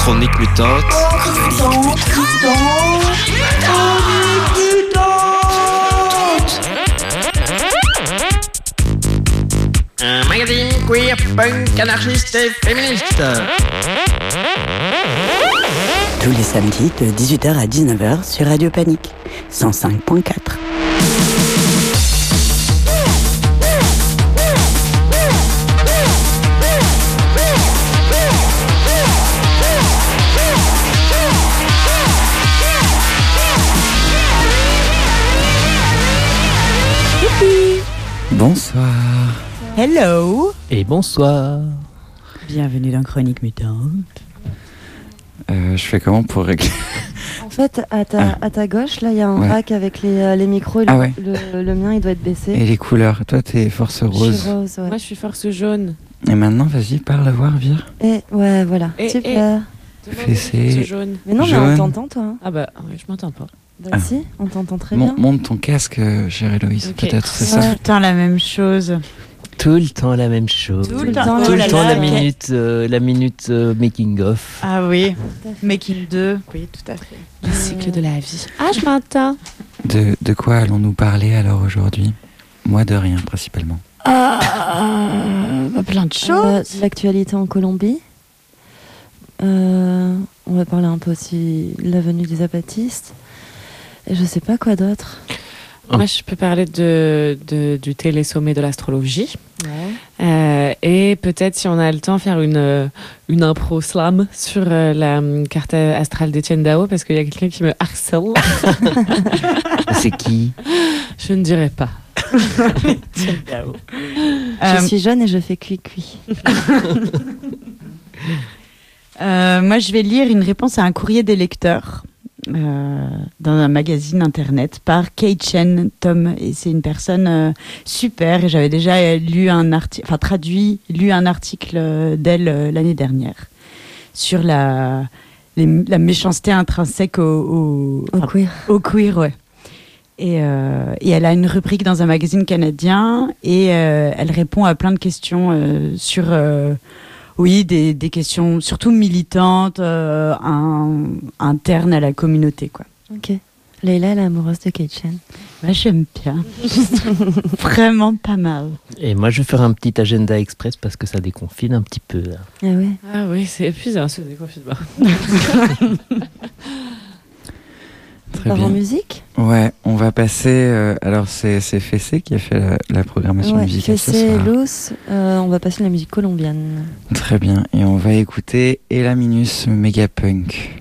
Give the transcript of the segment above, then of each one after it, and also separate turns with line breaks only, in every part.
Chronique mutante.
Un magazine queer, punk, anarchiste et féministe.
Tous les samedis de 18h à 19h sur Radio Panique 105.4.
Bonsoir.
Hello.
Et bonsoir.
Bienvenue dans Chronique Mutante.
Je fais comment pour régler?
En fait, à ta gauche, là, il y a un rack avec les micros. Et le mien, il doit être baissé.
Et les couleurs? Toi, t'es force rose.
Je suis rose, ouais.
Moi, je suis force jaune.
Et maintenant, vas-y, parle, voir, Vire.
Et ouais, voilà. Super.
Fessé.
Jaune.
Mais non,
jaune.
mais on t'entend, toi. Hein.
Ah bah, oui, je m'entends pas.
Bah si, on t'entend très bien.
Monte ton casque, chère Héloïse,
Okay.
peut-être, c'est
Tout
ça?
le temps la même chose.
Tout le temps la même chose.
Tout le temps,
Tout
oh
le
là
temps
là,
la minute making of.
Ah oui, Making 2. Oui, tout à fait.
Le cycle de la vie. Ah, je m'entends.
De quoi allons-nous parler alors aujourd'hui? Moi, de rien, principalement.
Plein de choses.
L'actualité en Colombie. On va parler un peu aussi de la venue des zapatistes. Et je sais pas quoi d'autre.
Moi, je peux parler du télé-sommet de l'astrologie.
Ouais.
Et peut-être, si on a le temps, faire une impro slam sur la carte astrale d'Étienne Dao, parce qu'il y a quelqu'un qui me harcèle.
C'est qui?
Je ne dirai pas.
Je suis jeune et je fais cuit-cuit.
Moi, je vais lire une réponse à un courrier des lecteurs dans un magazine internet par Kate Chen Tom. Et c'est une personne super. Et j'avais déjà lu un article, lu un article d'elle l'année dernière sur la méchanceté intrinsèque au
queer.
Au queer, ouais. Et elle a une rubrique dans un magazine canadien et elle répond à plein de questions sur des questions surtout militantes, internes à la communauté, quoi.
Ok. Leïla, elle est amoureuse de Kate Chen.
Moi, j'aime bien. Vraiment pas mal.
Et moi, je vais faire un petit agenda express parce que ça déconfine un petit peu. Là.
Ah ouais.
Ah oui, c'est épuisant ce déconfinement.
Très
Par
bien.
en musique.
Ouais, on va passer... alors, c'est Fessé qui a fait la programmation musicale ce
Fessé,
soir.
Luz, on va passer de la musique colombienne.
Très bien, et on va écouter Ella Minus Megapunk.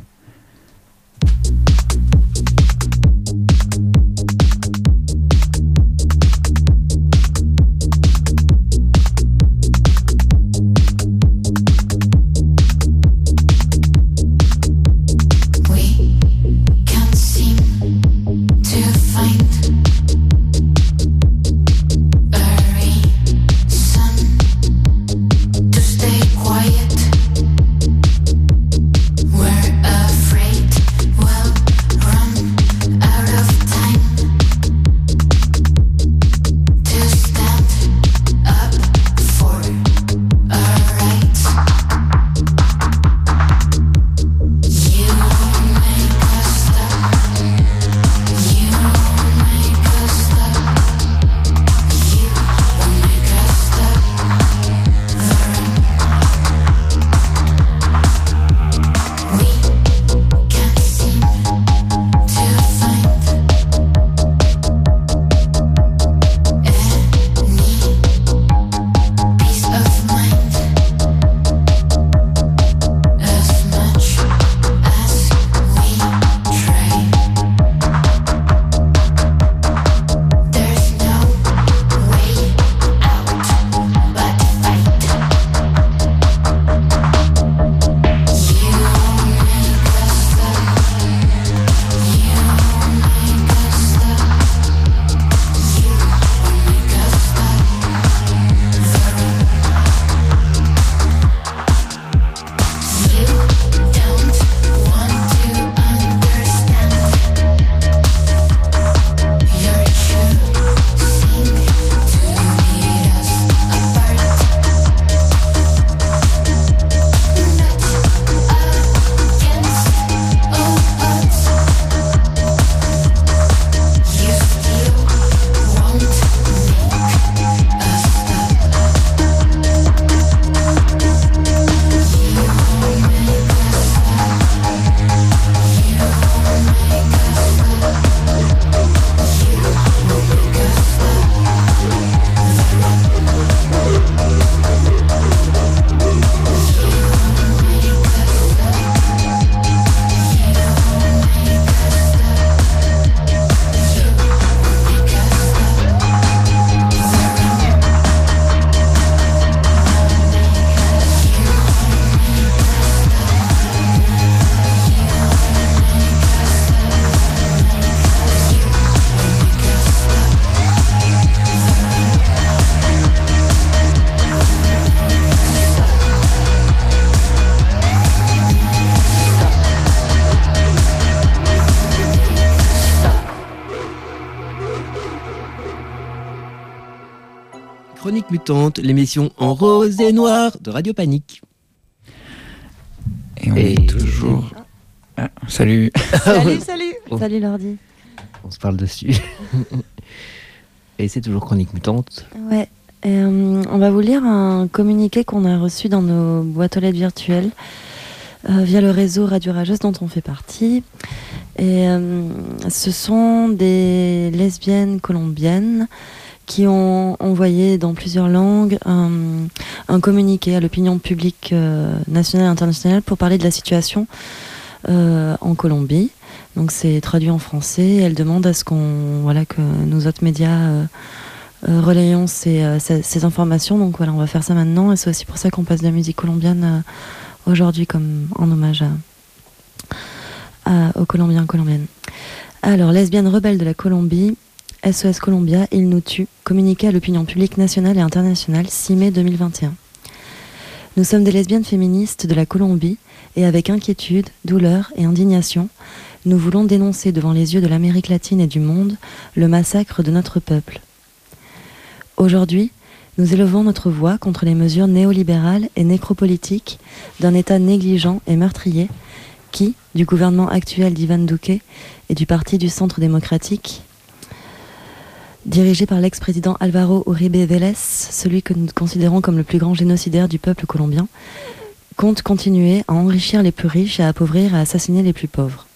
Quiet wherever
Chronique Mutante, l'émission en rose et noir de Radio Panique.
Et on est toujours... Ah, salut.
Salut Lordi.
On se parle dessus. Et c'est toujours Chronique Mutante.
Ouais. Et, on va vous lire un communiqué qu'on a reçu dans nos boîtes aux lettres virtuelles via le réseau Radio Rageuse dont on fait partie. Et ce sont des lesbiennes colombiennes qui ont envoyé dans plusieurs langues un communiqué à l'opinion publique nationale et internationale pour parler de la situation en Colombie. Donc c'est traduit en français. Elles demandent à ce que nous autres médias relayons ces informations. Donc voilà, on va faire ça maintenant. Et c'est aussi pour ça qu'on passe de la musique colombienne aujourd'hui comme en hommage aux Colombiens et Colombiennes. Alors, lesbiennes rebelles de la Colombie, SOS Colombia, ils nous tuent, communiqué à l'opinion publique nationale et internationale, 6 mai 2021. Nous sommes des lesbiennes féministes de la Colombie et avec inquiétude, douleur et indignation, nous voulons dénoncer devant les yeux de l'Amérique latine et du monde le massacre de notre peuple. Aujourd'hui, nous élevons notre voix contre les mesures néolibérales et nécropolitiques d'un État négligent et meurtrier qui, du gouvernement actuel d'Ivan Duque et du Parti du Centre démocratique, dirigé par l'ex-président Álvaro Uribe Vélez, celui que nous considérons comme le plus grand génocidaire du peuple colombien, compte continuer à enrichir les plus riches et à appauvrir et à assassiner les plus pauvres.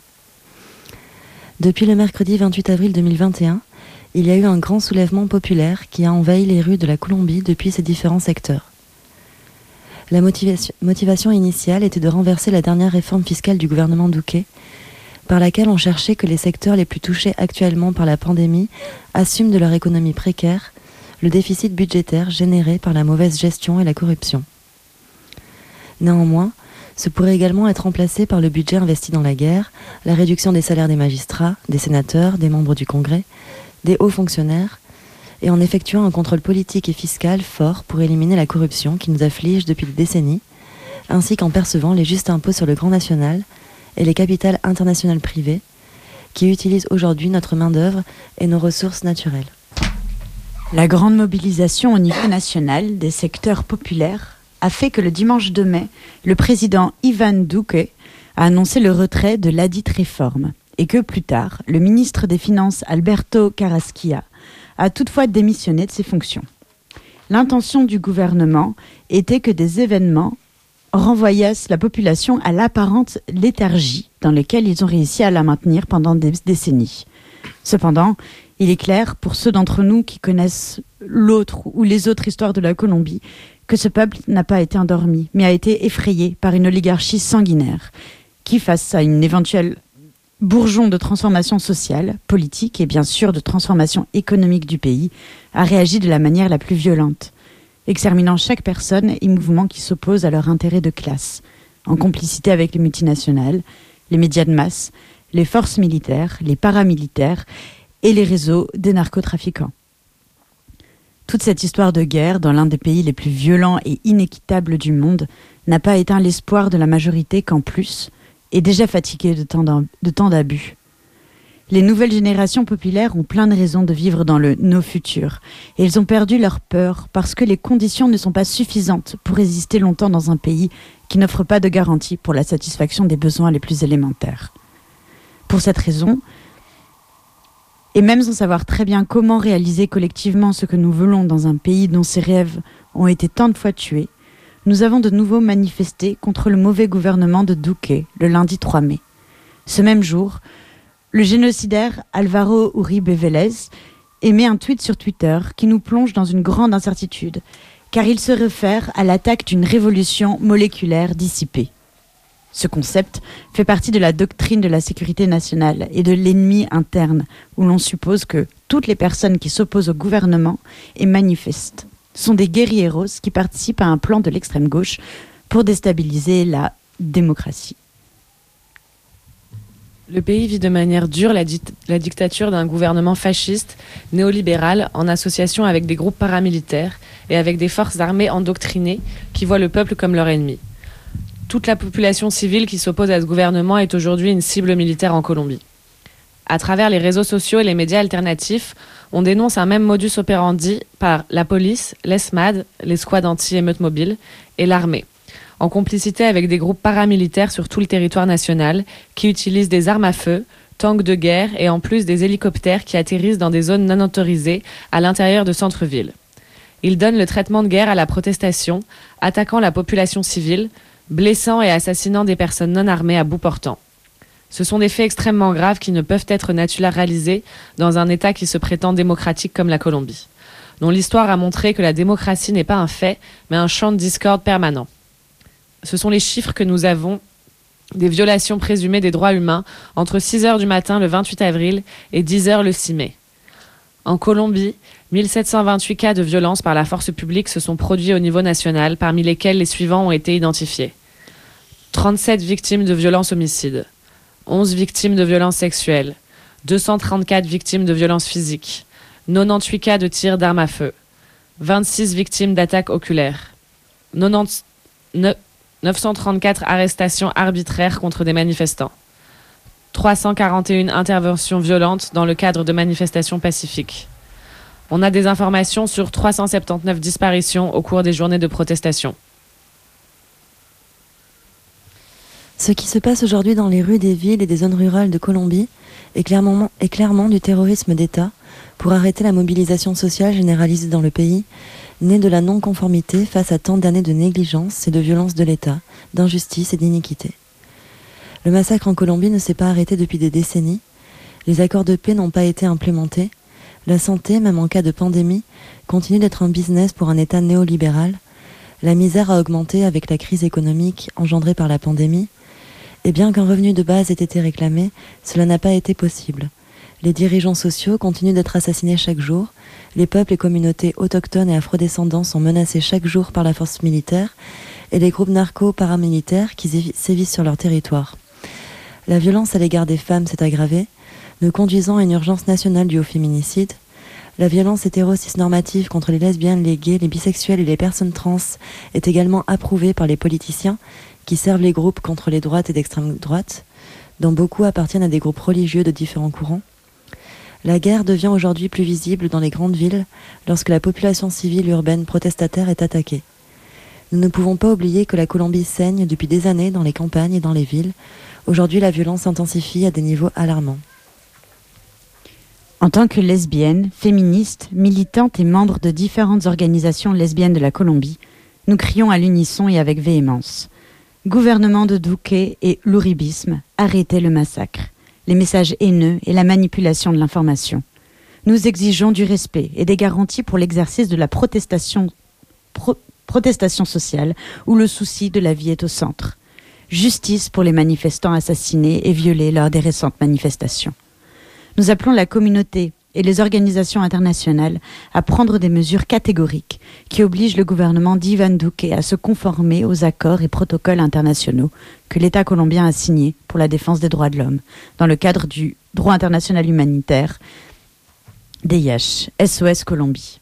Depuis le mercredi 28 avril 2021, il y a eu un grand soulèvement populaire qui a envahi les rues de la Colombie depuis ses différents secteurs. La motivation initiale était de renverser la dernière réforme fiscale du gouvernement Duque, par laquelle on cherchait que les secteurs les plus touchés actuellement par la pandémie assument de leur économie précaire le déficit budgétaire généré par la mauvaise gestion et la corruption. Néanmoins, ce pourrait également être remplacé par le budget investi dans la guerre, la réduction des salaires des magistrats, des sénateurs, des membres du Congrès, des hauts fonctionnaires, et en effectuant un contrôle politique et fiscal fort pour éliminer la corruption qui nous afflige depuis des décennies, ainsi qu'en percevant les justes impôts sur le grand national et les capitales internationales privées qui utilisent aujourd'hui notre main-d'œuvre et nos ressources naturelles.
La grande mobilisation au niveau national des secteurs populaires a fait que le dimanche 2 mai, le président Ivan Duque a annoncé le retrait de ladite réforme et que plus tard, le ministre des Finances Alberto Carrasquilla a toutefois démissionné de ses fonctions. L'intention du gouvernement était que des événements renvoyassent la population à l'apparente léthargie dans laquelle ils ont réussi à la maintenir pendant des décennies. Cependant, il est clair, pour ceux d'entre nous qui connaissent l'autre ou les autres histoires de la Colombie, que ce peuple n'a pas été endormi, mais a été effrayé par une oligarchie sanguinaire qui, face à une éventuelle bourgeon de transformation sociale, politique et bien sûr de transformation économique du pays, a réagi de la manière la plus violente, exterminant chaque personne et mouvement qui s'oppose à leur intérêt de classe, en complicité avec les multinationales, les médias de masse, les forces militaires, les paramilitaires et les réseaux des narcotrafiquants. Toute cette histoire de guerre dans l'un des pays les plus violents et inéquitables du monde n'a pas éteint l'espoir de la majorité qu'en plus, est déjà fatiguée de tant d'abus. Les nouvelles générations populaires ont plein de raisons de vivre dans le « no futur » et ils ont perdu leur peur parce que les conditions ne sont pas suffisantes pour résister longtemps dans un pays qui n'offre pas de garantie pour la satisfaction des besoins les plus élémentaires. Pour cette raison, et même sans savoir très bien comment réaliser collectivement ce que nous voulons dans un pays dont ces rêves ont été tant de fois tués, nous avons de nouveau manifesté contre le mauvais gouvernement de Duque le lundi 3 mai. Ce même jour, le génocidaire Álvaro Uribe Vélez émet un tweet sur Twitter qui nous plonge dans une grande incertitude, car il se réfère à l'attaque d'une révolution moléculaire dissipée. Ce concept fait partie de la doctrine de la sécurité nationale et de l'ennemi interne, où l'on suppose que toutes les personnes qui s'opposent au gouvernement et manifestent sont des guerrilleros qui participent à un plan de l'extrême gauche pour déstabiliser la démocratie.
Le pays vit de manière dure la dictature d'un gouvernement fasciste, néolibéral, en association avec des groupes paramilitaires et avec des forces armées endoctrinées qui voient le peuple comme leur ennemi. Toute la population civile qui s'oppose à ce gouvernement est aujourd'hui une cible militaire en Colombie. À travers les réseaux sociaux et les médias alternatifs, on dénonce un même modus operandi par la police, l'ESMAD, les squads anti-émeutes mobiles et l'armée, en complicité avec des groupes paramilitaires sur tout le territoire national qui utilisent des armes à feu, tanks de guerre et en plus des hélicoptères qui atterrissent dans des zones non autorisées à l'intérieur de centres-villes. Ils donnent le traitement de guerre à la protestation, attaquant la population civile, blessant et assassinant des personnes non armées à bout portant. Ce sont des faits extrêmement graves qui ne peuvent être naturalisés dans un État qui se prétend démocratique comme la Colombie, dont l'histoire a montré que la démocratie n'est pas un fait, mais un champ de discorde permanent. Ce sont les chiffres que nous avons des violations présumées des droits humains entre 6h du matin le 28 avril et 10h le 6 mai. En Colombie, 1728 cas de violence par la force publique se sont produits au niveau national, parmi lesquels les suivants ont été identifiés. 37 victimes de violences homicides, 11 victimes de violences sexuelles, 234 victimes de violences physiques, 98 cas de tirs d'armes à feu, 26 victimes d'attaques oculaires, 934 arrestations arbitraires contre des manifestants, 341 interventions violentes dans le cadre de manifestations pacifiques. On a des informations sur 379 disparitions au cours des journées de protestation.
Ce qui se passe aujourd'hui dans les rues des villes et des zones rurales de Colombie est clairement du terrorisme d'État pour arrêter la mobilisation sociale généralisée dans le pays, née de la non-conformité face à tant d'années de négligence et de violence de l'État, d'injustice et d'iniquité. Le massacre en Colombie ne s'est pas arrêté depuis des décennies, les accords de paix n'ont pas été implémentés, la santé, même en cas de pandémie, continue d'être un business pour un État néolibéral, la misère a augmenté avec la crise économique engendrée par la pandémie, et bien qu'un revenu de base ait été réclamé, cela n'a pas été possible. Les dirigeants sociaux continuent d'être assassinés chaque jour, les peuples et communautés autochtones et afrodescendants sont menacés chaque jour par la force militaire et les groupes narco-paramilitaires qui sévissent sur leur territoire. La violence à l'égard des femmes s'est aggravée, nous conduisant à une urgence nationale due au féminicide. La violence hétéro-cis-normative contre les lesbiennes, les gays, les bisexuels et les personnes trans est également approuvée par les politiciens qui servent les groupes contre les droites et d'extrême droite, dont beaucoup appartiennent à des groupes religieux de différents courants. La guerre devient aujourd'hui plus visible dans les grandes villes lorsque la population civile urbaine protestataire est attaquée. Nous ne pouvons pas oublier que la Colombie saigne depuis des années dans les campagnes et dans les villes. Aujourd'hui, la violence s'intensifie à des niveaux alarmants.
En tant que lesbienne, féministe, militante et membre de différentes organisations lesbiennes de la Colombie, nous crions à l'unisson et avec véhémence. Gouvernement de Duque et l'uribisme, arrêtez le massacre, les messages haineux et la manipulation de l'information. Nous exigeons du respect et des garanties pour l'exercice de la protestation sociale où le souci de la vie est au centre. Justice pour les manifestants assassinés et violés lors des récentes manifestations. Nous appelons la communauté et les organisations internationales à prendre des mesures catégoriques qui obligent le gouvernement d'Iván Duque à se conformer aux accords et protocoles internationaux que l'État colombien a signés pour la défense des droits de l'homme dans le cadre du droit international humanitaire DIH, SOS Colombie.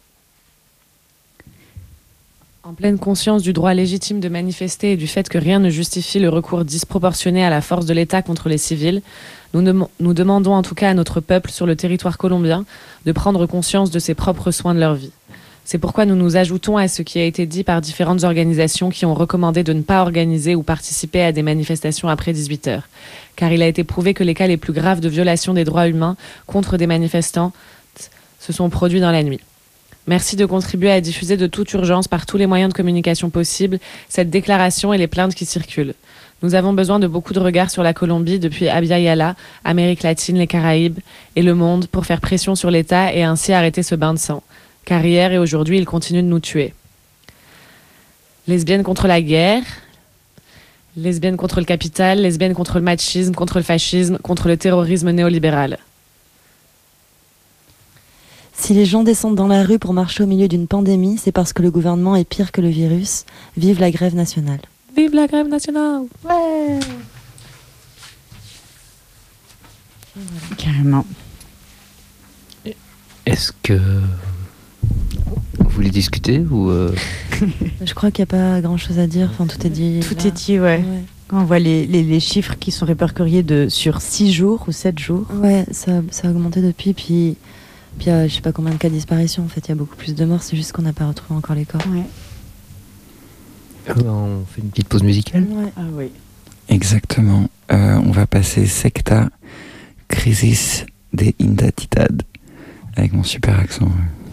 En pleine conscience du droit légitime de manifester et du fait que rien ne justifie le recours disproportionné à la force de l'État contre les civils, nous demandons en tout cas à notre peuple sur le territoire colombien de prendre conscience de ses propres soins de leur vie. C'est pourquoi nous nous ajoutons à ce qui a été dit par différentes organisations qui ont recommandé de ne pas organiser ou participer à des manifestations après 18h, car il a été prouvé que les cas les plus graves de violation des droits humains contre des manifestants se sont produits dans la nuit. Merci de contribuer à diffuser de toute urgence par tous les moyens de communication possibles cette déclaration et les plaintes qui circulent. Nous avons besoin de beaucoup de regards sur la Colombie depuis Abya Yala, Amérique latine, les Caraïbes et le monde pour faire pression sur l'État et ainsi arrêter ce bain de sang. Car hier et aujourd'hui, il continue de nous tuer. Lesbiennes contre la guerre, lesbiennes contre le capital, lesbiennes contre le machisme, contre le fascisme, contre le terrorisme néolibéral.
Si les gens descendent dans la rue pour marcher au milieu d'une pandémie, c'est parce que le gouvernement est pire que le virus. Vive la grève nationale.
Vive la grève nationale! Ouais!
Carrément.
Est-ce que vous voulez discuter ou
Je crois qu'il n'y a pas grand-chose à dire. Enfin, tout est dit.
Tout est dit, ouais. Quand on voit les chiffres qui sont répertoriés sur 6 jours ou 7 jours.
Ouais, ça a augmenté depuis. Puis je sais pas combien de cas de disparition. En fait, il y a beaucoup plus de morts. C'est juste qu'on n'a pas retrouvé encore les corps.
Ouais.
On fait une petite pause musicale.
Ouais.
Ah oui.
Exactement. On va passer Secta, Crisis de Identidad, avec mon super accent.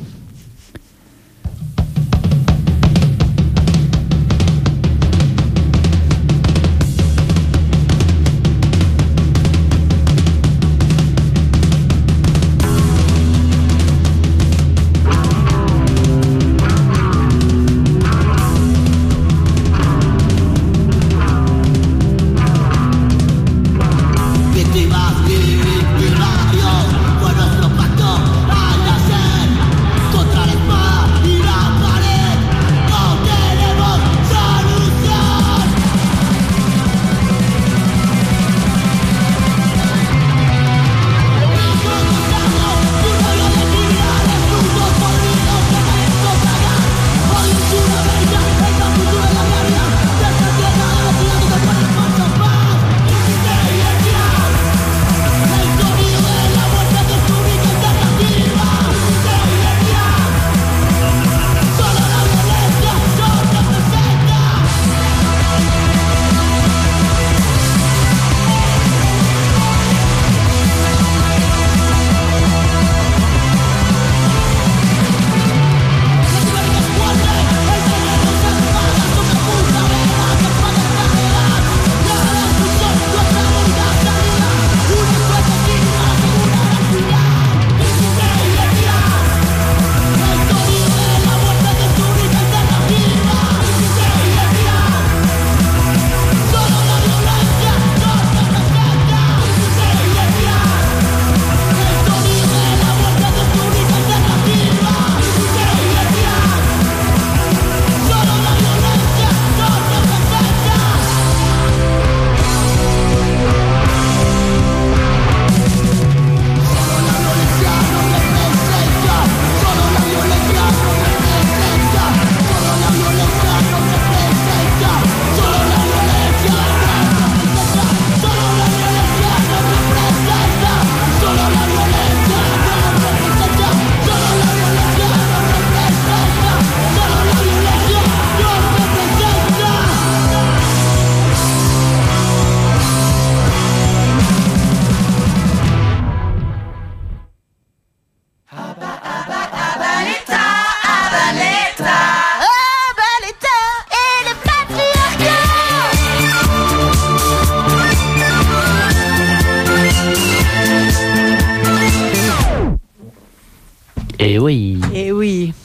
Et oui.
Et oui.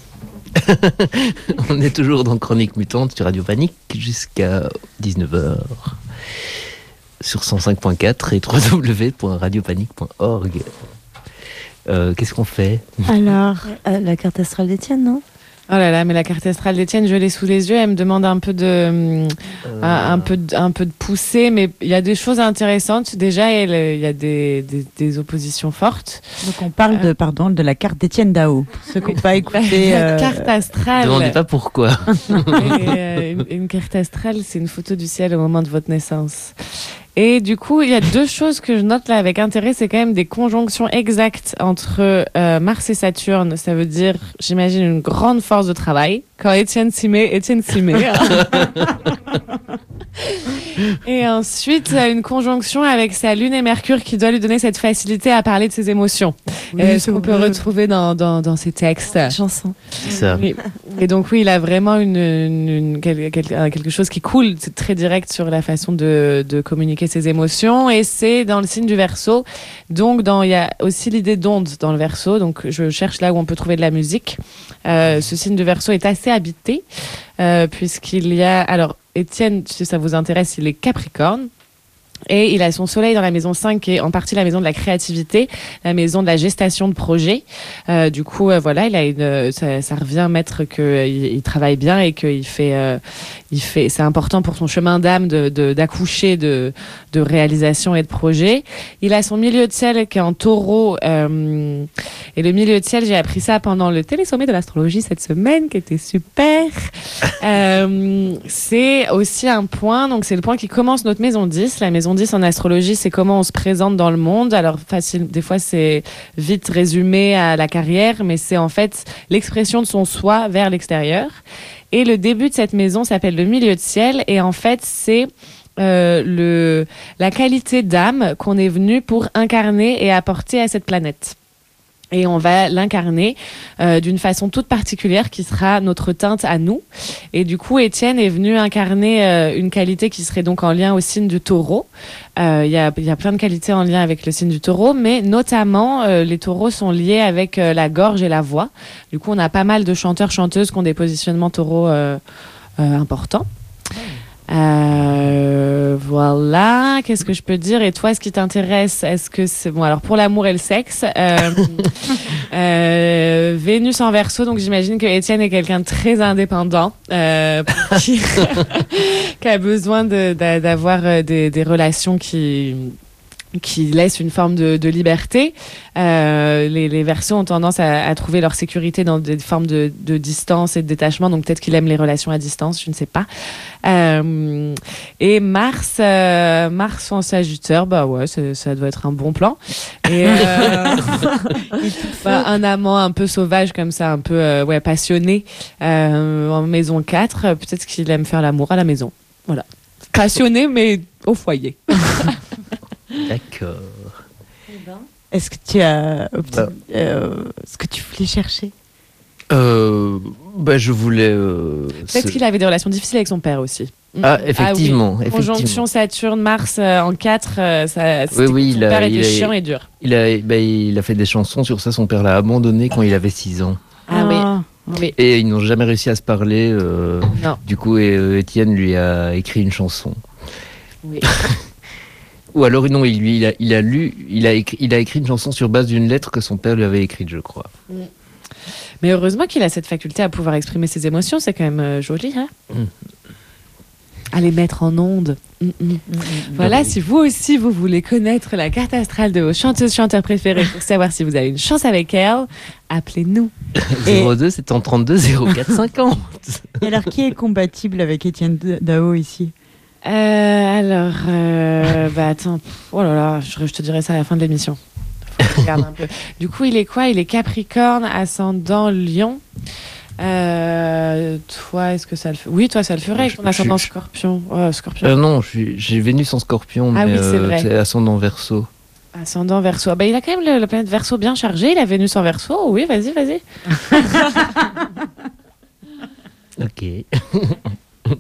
On est toujours dans Chronique Mutante sur Radio Panique jusqu'à 19h sur 105.4 et www.radiopanique.org. Qu'est-ce qu'on fait?
Alors,
la carte astrale d'Étienne, non?
Oh là là, mais la carte astrale d'Étienne, je l'ai sous les yeux. Elle me demande un peu de poussée, mais il y a des choses intéressantes. Déjà, il y a des oppositions fortes.
donc on parle de la carte d'Étienne Dao. Ceux qui n'ont pas écouté.
La carte astrale.
Ne demandez pas pourquoi.
Une carte astrale, c'est une photo du ciel au moment de votre naissance. Et du coup, il y a deux choses que je note là avec intérêt, c'est quand même des conjonctions exactes entre Mars et Saturne. Ça veut dire, j'imagine, une grande force de travail. Quand Étienne s'y met. Et ensuite, une conjonction avec sa Lune et Mercure qui doit lui donner cette facilité à parler de ses émotions.
Oui,
ce qu'on peut retrouver dans ses textes.
Chanson.
C'est ça.
Oui. Et donc oui, il a vraiment quelque chose qui coule, c'est très direct sur la façon de communiquer ses émotions, et c'est dans le signe du Verseau. Donc il y a aussi l'idée d'onde dans le Verseau. Donc je cherche là où on peut trouver de la musique. Ce signe du Verseau est assez habité puisqu'il y a, alors Étienne, si ça vous intéresse, il est Capricorne. Et il a son soleil dans la maison 5, qui est en partie la maison de la créativité, la maison de la gestation de projet. Du coup, voilà, ça revient mettre qu'il travaille bien et qu'il fait, c'est important pour son chemin d'âme d'accoucher de réalisation et de projet. Il a son milieu de ciel qui est en taureau. Et le milieu de ciel, j'ai appris ça pendant le télésommet de l'astrologie cette semaine, qui était super. C'est aussi un point, donc c'est le point qui commence notre maison 10. La maison 10 en astrologie, c'est comment on se présente dans le monde. Alors, des fois, c'est vite résumé à la carrière, mais c'est en fait l'expression de son soi vers l'extérieur. Et le début de cette maison s'appelle le milieu de ciel, et en fait, c'est la qualité d'âme qu'on est venu pour incarner et apporter à cette planète. Et on va l'incarner d'une façon toute particulière qui sera notre teinte à nous. Et du coup, Étienne est venu incarner une qualité qui serait donc en lien au signe du taureau. Il y a plein de qualités en lien avec le signe du taureau, mais notamment les taureaux sont liés avec la gorge et la voix. Du coup, on a pas mal de chanteurs, chanteuses qui ont des positionnements taureaux importants. Voilà, qu'est-ce que je peux dire? Et toi, ce qui t'intéresse, est-ce que c'est bon? Alors pour l'amour et le sexe, Vénus en Verseau, donc j'imagine que Étienne est quelqu'un de très indépendant, qui a besoin d'avoir des relations qui laissent une forme de liberté. Les Verseaux ont tendance à trouver leur sécurité dans des formes de distance et de détachement, donc peut-être qu'il aime les relations à distance, je ne sais pas. Et Mars en Sagittaire, bah ouais, ça doit être un bon plan. Et un amant un peu sauvage comme ça, un peu passionné, en maison 4, peut-être qu'il aime faire l'amour à la maison. Voilà. Passionné, mais au foyer.
D'accord.
Est-ce que tu as ce que tu voulais chercher?
Je voulais.
Peut-être qu'il avait des relations difficiles avec son père aussi.
Ah, effectivement.
Ah, oui. Conjonction Saturne-Mars en 4, son père était chiant et dur.
Il a fait des chansons sur ça. Son père l'a abandonné quand il avait 6 ans.
Ah oui. Oui.
Et ils n'ont jamais réussi à se parler.
Non.
Du coup, Étienne lui a écrit une chanson.
Oui.
Ou alors non, il a écrit une chanson sur base d'une lettre que son père lui avait écrite, je crois.
Mais heureusement qu'il a cette faculté à pouvoir exprimer ses émotions, c'est quand même joli, hein. À les mettre en ondes. Voilà, si vous aussi vous voulez connaître la carte astrale de vos chanteurs préférés pour savoir si vous avez une chance avec elle, appelez-nous.
02 732 04 50.
Et alors, qui est compatible avec Étienne Dao ici?
Attends, oh là là, je te dirai ça à la fin de l'émission. Faut que je regarde un peu. Du coup, il est quoi? Il est Capricorne, ascendant Lion. Toi, est-ce que ça le fait? Oui, toi, ça le ferait avec ton ascendant Scorpion. Scorpion.
Non, j'ai Vénus en Scorpion, mais
oui, c'est vrai.
C'est ascendant Verseau.
Ascendant Verseau. Il a quand même la planète Verseau bien chargée. Il a Vénus en Verseau. Oui, vas-y.
Ok.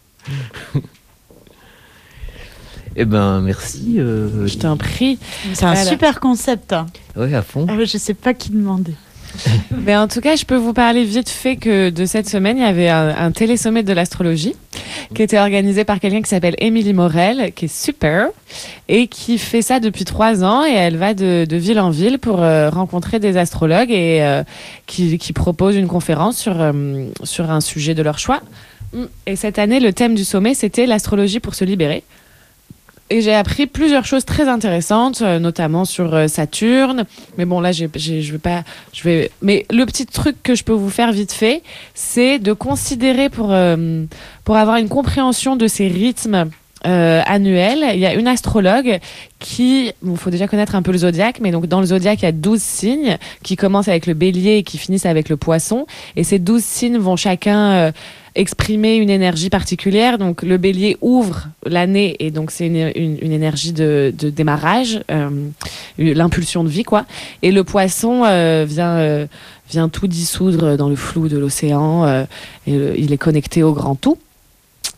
Eh ben, merci.
Je t'en prie.
C'est un super concept. Hein.
Oui, à fond.
Je sais pas qui demander.
Mais en tout cas, je peux vous parler vite fait que de cette semaine, il y avait un télésommet de l'astrologie qui était organisé par quelqu'un qui s'appelle Émilie Morel, qui est super, et qui fait ça depuis 3 ans, et elle va de ville en ville pour rencontrer des astrologues et qui propose une conférence sur un sujet de leur choix. Et cette année, le thème du sommet, c'était l'astrologie pour se libérer. Et j'ai appris plusieurs choses très intéressantes, notamment sur Saturne. Mais bon, là, mais le petit truc que je peux vous faire vite fait, c'est de considérer pour avoir une compréhension de ces rythmes annuels. Il y a une astrologue faut déjà connaître un peu le zodiaque, mais donc dans le zodiaque, il y a 12 signes qui commencent avec le bélier et qui finissent avec le poisson. Et ces 12 signes vont chacun exprimer une énergie particulière. Donc le bélier ouvre l'année et donc c'est une énergie de démarrage, l'impulsion de vie, quoi. Et le poisson vient tout dissoudre dans le flou de l'océan. Il est connecté au grand tout.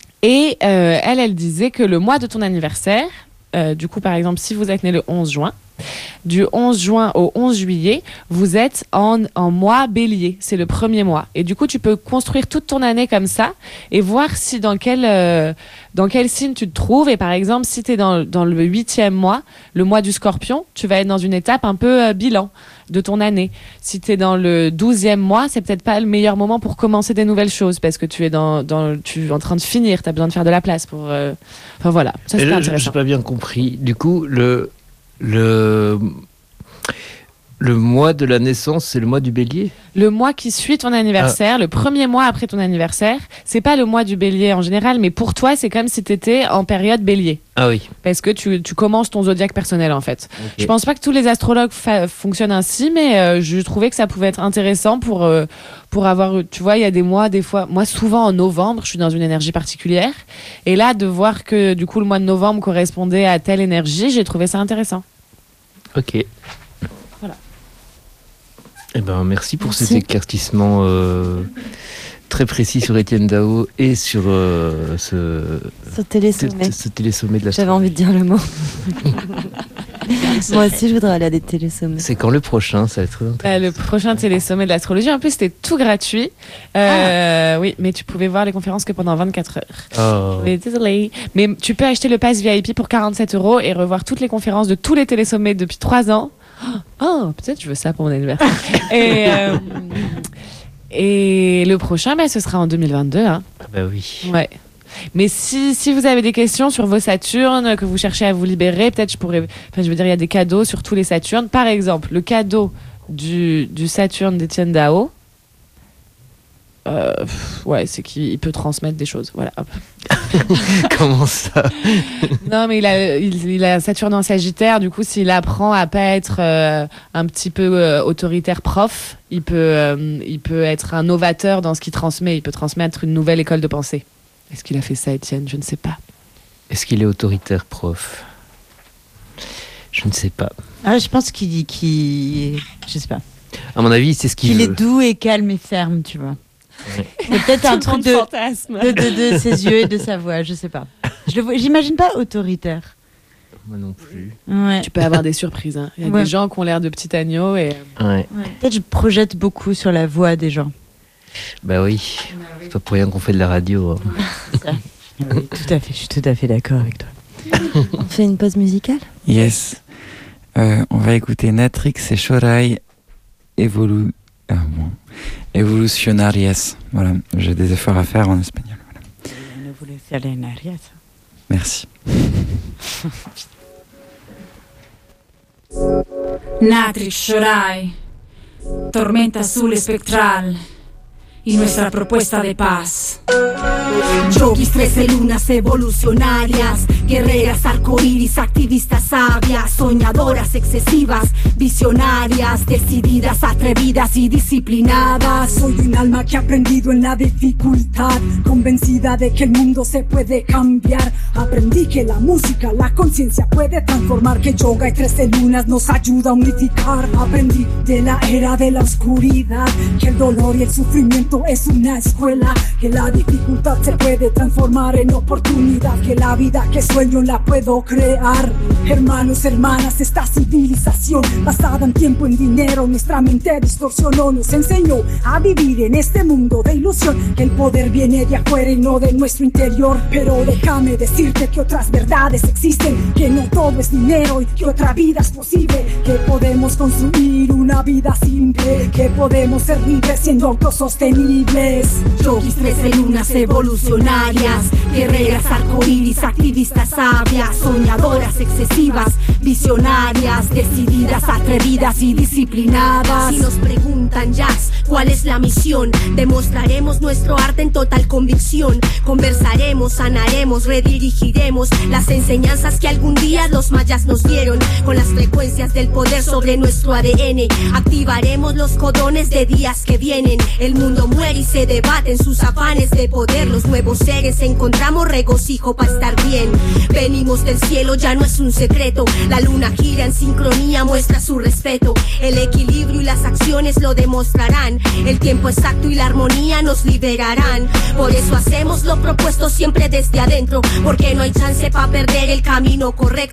Et elle disait que le mois de ton anniversaire, du coup par exemple si vous êtes né le 11 juin, Du 11 juin au 11 juillet, vous êtes en mois bélier. C'est le premier mois. Et du coup, tu peux construire toute ton année comme ça et voir si dans quel signe tu te trouves. Et par exemple, si tu es dans le 8e mois, le mois du scorpion, tu vas être dans une étape un peu bilan de ton année. Si tu es dans le 12e mois, c'est peut-être pas le meilleur moment pour commencer des nouvelles choses parce que tu es tu es en train de finir, tu as besoin de faire de la place pour... Enfin voilà, ça c'est intéressant.
J'ai pas bien compris. Du coup, le mois de la naissance, c'est le mois du bélier ?
Le mois qui suit ton anniversaire, le premier mois après ton anniversaire, c'est pas le mois du bélier en général, mais pour toi, c'est comme si tu étais en période bélier.
Ah oui.
Parce que tu commences ton zodiaque personnel, en fait.
Okay.
Je pense pas que tous les astrologues fonctionnent ainsi, mais je trouvais que ça pouvait être intéressant pour avoir... Tu vois, il y a des mois, des fois... Moi, souvent, en novembre, je suis dans une énergie particulière. Et là, de voir que, du coup, le mois de novembre correspondait à telle énergie, j'ai trouvé ça intéressant.
Ok.
Voilà.
Eh ben, merci pour ces éclaircissements très précis sur Étienne Dao et sur ce
télésommet.
Ce télésommet de la...
J'avais envie de dire le mot. Moi aussi, je voudrais aller à des télésommets.
C'est quand le prochain? Ça va être très intéressant.
Le prochain télésommet de l'astrologie. En plus, c'était tout gratuit. Oui, mais tu pouvais voir les conférences que pendant 24 heures.
Oh.
Oui, désolé. Mais tu peux acheter le pass VIP pour 47 € et revoir toutes les conférences de tous les télésommets depuis 3 ans. Oh, peut-être je veux ça pour mon anniversaire. Et le prochain, ce sera en 2022. Hein.
Ah bah oui.
Ouais. Mais si vous avez des questions sur vos Saturnes, que vous cherchez à vous libérer, peut-être je pourrais... Enfin, je veux dire, il y a des cadeaux sur tous les Saturnes. Par exemple, le cadeau du Saturne d'Étienne Dao, ouais, c'est qu'il peut transmettre des choses. Voilà. Hop.
Comment ça?
Non, mais il a Saturne en Sagittaire. Du coup, s'il apprend à pas être un petit peu autoritaire prof, il peut être un novateur dans ce qu'il transmet. Il peut transmettre une nouvelle école de pensée. Est-ce qu'il a fait ça, Étienne? Je ne sais pas.
Est-ce qu'il est autoritaire prof? Je ne sais pas.
Je pense qu'il je sais pas.
À mon avis, c'est ce qu'il veut.
Il est doux et calme et ferme, tu vois.
Ouais.
C'est peut-être un truc de ses yeux et de sa voix, je sais pas. J'imagine pas autoritaire.
Moi non plus.
Ouais.
Tu peux avoir des surprises. Hein. Il y a des gens qui ont l'air de petits agneaux. Et...
Ouais.
Peut-être je projette beaucoup sur la voix des gens.
Bah oui. C'est pas pour rien qu'on fait de la radio. Hein.
Oui, tout à fait. Je suis tout à fait d'accord avec toi.
On fait une pause musicale?
Yes. On va écouter Natrix et Shorai Evolucionarias. Voilà, j'ai des efforts à faire en espagnol. Voilà. Merci.
Natrix, Shorai, tormenta azul espectral y nuestra propuesta de paz. Yogis, 13 lunas evolucionarias, guerreras arcoíris, activistas sabias, soñadoras excesivas, visionarias, decididas, atrevidas y disciplinadas.
Soy un alma que ha aprendido en la dificultad, convencida de que el mundo se puede cambiar. Aprendí que la música, la conciencia puede transformar, que yoga y 13 lunas nos ayuda a unificar. Aprendí de la era de la oscuridad, que el dolor y el sufrimiento es una escuela, que la dificultad se puede transformar en oportunidad, que la vida que sueño la puedo crear. Hermanos, hermanas, esta civilización basada en tiempo, en dinero, nuestra mente distorsionó, nos enseñó a vivir en este mundo de ilusión, que el poder viene de afuera y no de nuestro interior. Pero déjame decirte que otras verdades existen, que no todo es dinero y que otra vida es posible, que podemos construir una vida simple, que podemos ser libres siendo autosostenibles.
Yogis, 13 lunas evolucionarias, guerreras arcoíris, activistas sabias, soñadoras excesivas, visionarias, decididas, atrevidas y disciplinadas.
Si nos preguntan, Jazz, ¿cuál es la misión? Demostraremos nuestro arte en total convicción. Conversaremos, sanaremos, redirigiremos las enseñanzas que algún día los mayas nos dieron. Con las frecuencias del poder sobre nuestro ADN, activaremos los codones de días que vienen. El mundo muere y se debate en sus afanes de poder. Los nuevos seres encontramos regocijo para estar bien. Venimos del cielo, ya no es un secreto. La luna gira en sincronía, muestra su respeto. El equilibrio y las acciones lo demostrarán. El tiempo exacto y la armonía nos liberarán. Por eso hacemos lo propuesto siempre desde adentro, porque no hay chance para perder el camino correcto.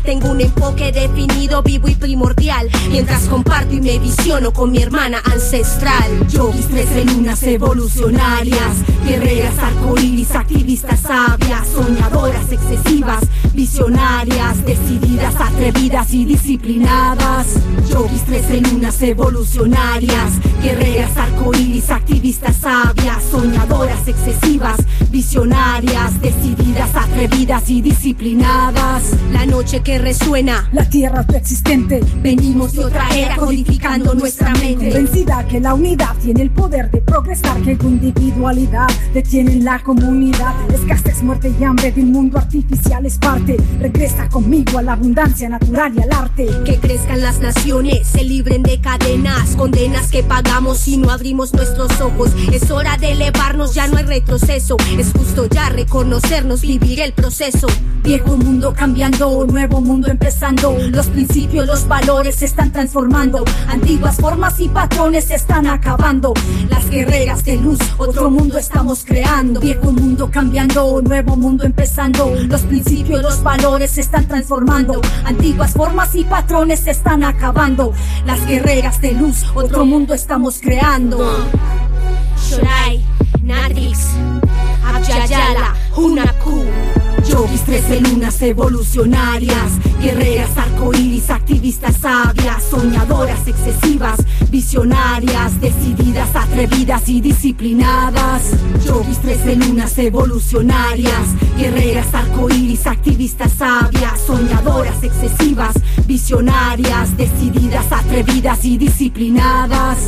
tengo un enfoque definido, vivo y primordial, mientras comparto y me visiono con mi hermana ancestral.
Yogis 13 lunas evolucionarias, guerreras arcoíris, activistas sabias, soñadoras excesivas, visionarias, decididas, atrevidas y disciplinadas. Yogis 13 lunas evolucionarias, guerreras arcoíris, activistas sabias, soñadoras excesivas, visionarias, decididas, atrevidas y disciplinadas.
La noche que resuena,
la tierra preexistente,
venimos de otra era codificando nuestra mente.
Convencida que la unidad tiene el poder de progresar, que tu individualidad detiene la comunidad. Escasez, muerte y hambre de un mundo artificial es parte. Regresa conmigo a la abundancia natural y al arte.
Que crezcan las naciones, se libren de cadenas, condenas que pagamos si no abrimos nuestros ojos. Es hora de elevarnos, ya no hay retroceso. Es justo ya reconocernos, vivir el proceso.
Viejo mundo cambiando, nuevo mundo empezando. Los principios, los valores se están transformando. Antiguas formas y patrones se están acabando. Las guerreras de luz, otro mundo estamos creando. Viejo mundo cambiando, nuevo mundo empezando. Los principios, los valores se están transformando. Antiguas formas y patrones se están acabando. Las guerreras de luz, otro mundo estamos creando.
Shorai, Nadix, Abjayala, Hunaku.
Yogis 13 lunas evolucionarias, guerreras arcoíris, activistas sabias, soñadoras excesivas, visionarias, decididas, atrevidas y disciplinadas. Yogis 13 lunas evolucionarias, guerreras arcoíris, activistas sabias, soñadoras excesivas, visionarias, decididas, atrevidas y disciplinadas.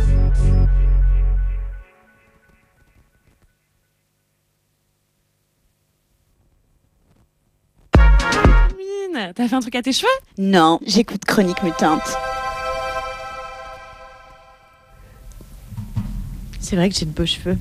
T'as fait un truc à tes cheveux?
Non, j'écoute Chronique Mutante. C'est vrai que j'ai de beaux cheveux.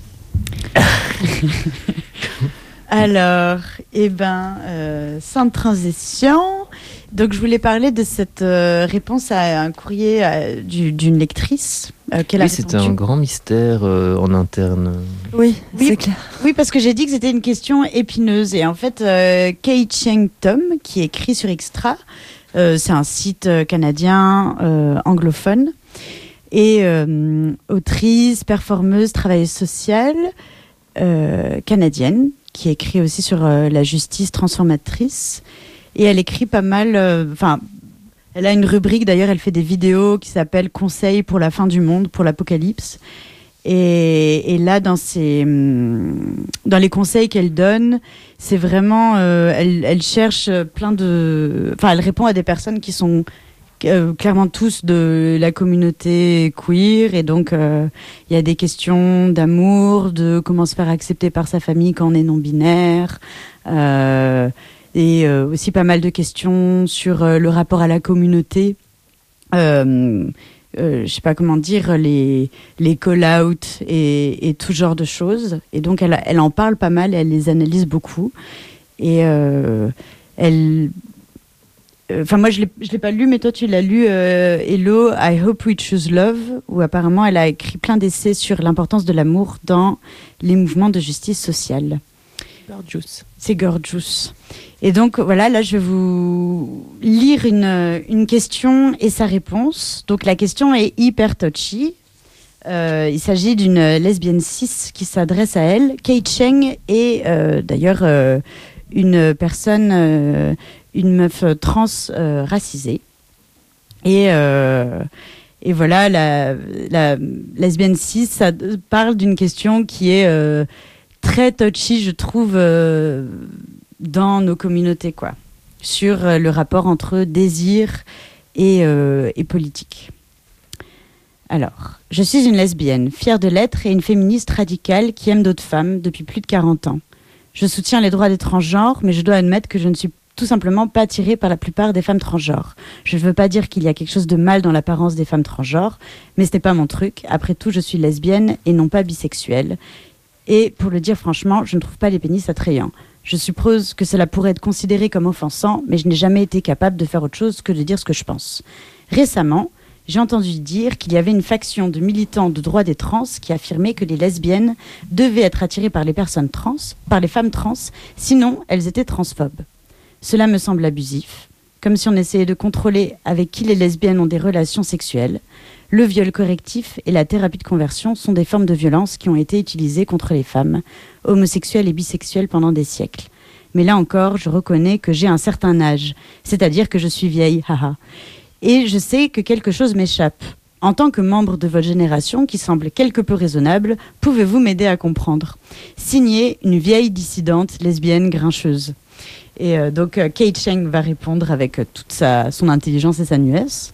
Alors, sans transition, donc je voulais parler de cette réponse à un courrier d'une lectrice.
Oui, c'était un grand mystère en interne.
Oui, c'est clair. Oui, parce que j'ai dit que c'était une question épineuse. Et en fait, Kei Cheng Tom, qui écrit sur Extra, c'est un site canadien anglophone, et autrice, performeuse, travailleuse sociale canadienne, qui écrit aussi sur la justice transformatrice. Et elle écrit pas mal... elle a une rubrique, d'ailleurs, elle fait des vidéos qui s'appellent « Conseils pour la fin du monde, pour l'apocalypse ». Et là, dans les conseils qu'elle donne, c'est vraiment... elle cherche plein de... Enfin, elle répond à des personnes qui sont clairement tous de la communauté queer. Et donc, il y a des questions d'amour, de comment se faire accepter par sa famille quand on est non-binaire. Et aussi pas mal de questions sur le rapport à la communauté. Je sais pas comment dire, les call-out et tout genre de choses. Et donc, elle en parle pas mal, elle les analyse beaucoup. Et moi, je l'ai pas lu, mais toi, tu l'as lu, Hello, I Hope We Choose Love, où apparemment, elle a écrit plein d'essais sur l'importance de l'amour dans les mouvements de justice sociale.
Gorgeous.
C'est gorgeous. Et donc, voilà, là, je vais vous lire une question et sa réponse. Donc, la question est hyper touchy. Il s'agit d'une lesbienne cis qui s'adresse à elle. Kei Cheng est d'ailleurs une personne, une meuf trans racisée. Et voilà, la lesbienne cis, ça parle d'une question qui est très touchy, je trouve, dans nos communautés, quoi, sur le rapport entre désir et politique. Alors, je suis une lesbienne, fière de l'être et une féministe radicale qui aime d'autres femmes depuis plus de 40 ans. Je soutiens les droits des transgenres, mais je dois admettre que je ne suis tout simplement pas attirée par la plupart des femmes transgenres. Je ne veux pas dire qu'il y a quelque chose de mal dans l'apparence des femmes transgenres, mais ce n'est pas mon truc. Après tout, je suis lesbienne et non pas bisexuelle. Et pour le dire franchement, je ne trouve pas les pénis attrayants. Je suppose que cela pourrait être considéré comme offensant, mais je n'ai jamais été capable de faire autre chose que de dire ce que je pense. Récemment, j'ai entendu dire qu'il y avait une faction de militants de droits des trans qui affirmait que les lesbiennes devaient être attirées par les personnes trans, par les femmes trans, sinon elles étaient transphobes. Cela me semble abusif. comme si on essayait de contrôler avec qui les lesbiennes ont des relations sexuelles. Le viol correctif et la thérapie de conversion sont des formes de violence qui ont été utilisées contre les femmes, homosexuelles et bisexuelles pendant des siècles. Mais là encore, je reconnais que j'ai un certain âge, c'est-à-dire que je suis vieille, haha. Et je sais que quelque chose m'échappe. En tant que membre de votre génération, qui semble quelque peu raisonnable, pouvez-vous m'aider à comprendre ? Signé une vieille dissidente lesbienne grincheuse. Et donc Kate Cheng va répondre avec toute son intelligence et sa nuance.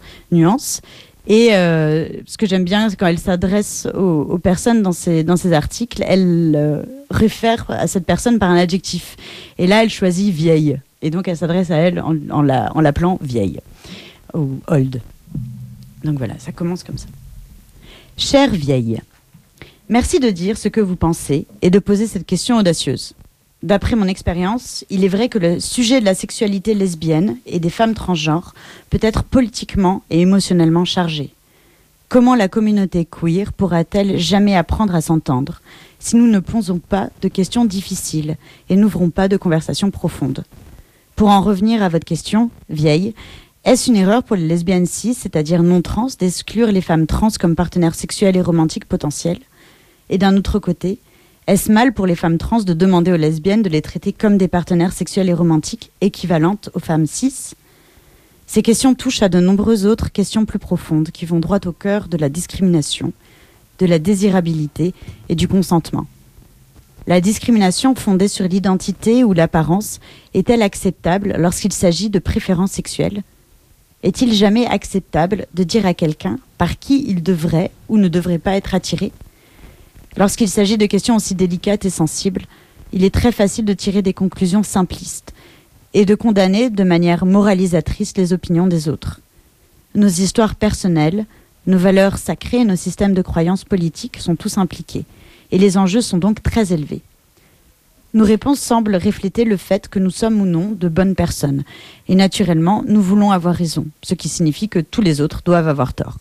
Et ce que j'aime bien, c'est quand elle s'adresse aux personnes dans ses articles, elle réfère à cette personne par un adjectif. Et là, elle choisit vieille. Et donc, elle s'adresse à elle en l'appelant vieille ou old. Donc voilà, ça commence comme ça. Chère vieille, merci de dire ce que vous pensez et de poser cette question audacieuse. D'après mon expérience, il est vrai que le sujet de la sexualité lesbienne et des femmes transgenres peut être politiquement et émotionnellement chargé. Comment la communauté queer pourra-t-elle jamais apprendre à s'entendre si nous ne posons pas de questions difficiles et n'ouvrons pas de conversations profondes ? Pour en revenir à votre question, vieille, est-ce une erreur pour les lesbiennes cis, c'est-à-dire non trans, d'exclure les femmes trans comme partenaires sexuels et romantiques potentiels ? Et d'un autre côté, est-ce mal pour les femmes trans de demander aux lesbiennes de les traiter comme des partenaires sexuels et romantiques équivalentes aux femmes cis ? Ces questions touchent à de nombreuses autres questions plus profondes qui vont droit au cœur de la discrimination, de la désirabilité et du consentement. La discrimination fondée sur l'identité ou l'apparence est-elle acceptable lorsqu'il s'agit de préférences sexuelles ? Est-il jamais acceptable de dire à quelqu'un par qui il devrait ou ne devrait pas être attiré ? Lorsqu'il s'agit de questions aussi délicates et sensibles, il est très facile de tirer des conclusions simplistes et de condamner de manière moralisatrice les opinions des autres. Nos histoires personnelles, nos valeurs sacrées et nos systèmes de croyances politiques sont tous impliqués, et les enjeux sont donc très élevés. Nos réponses semblent refléter le fait que nous sommes ou non de bonnes personnes, et naturellement, nous voulons avoir raison, ce qui signifie que tous les autres doivent avoir tort.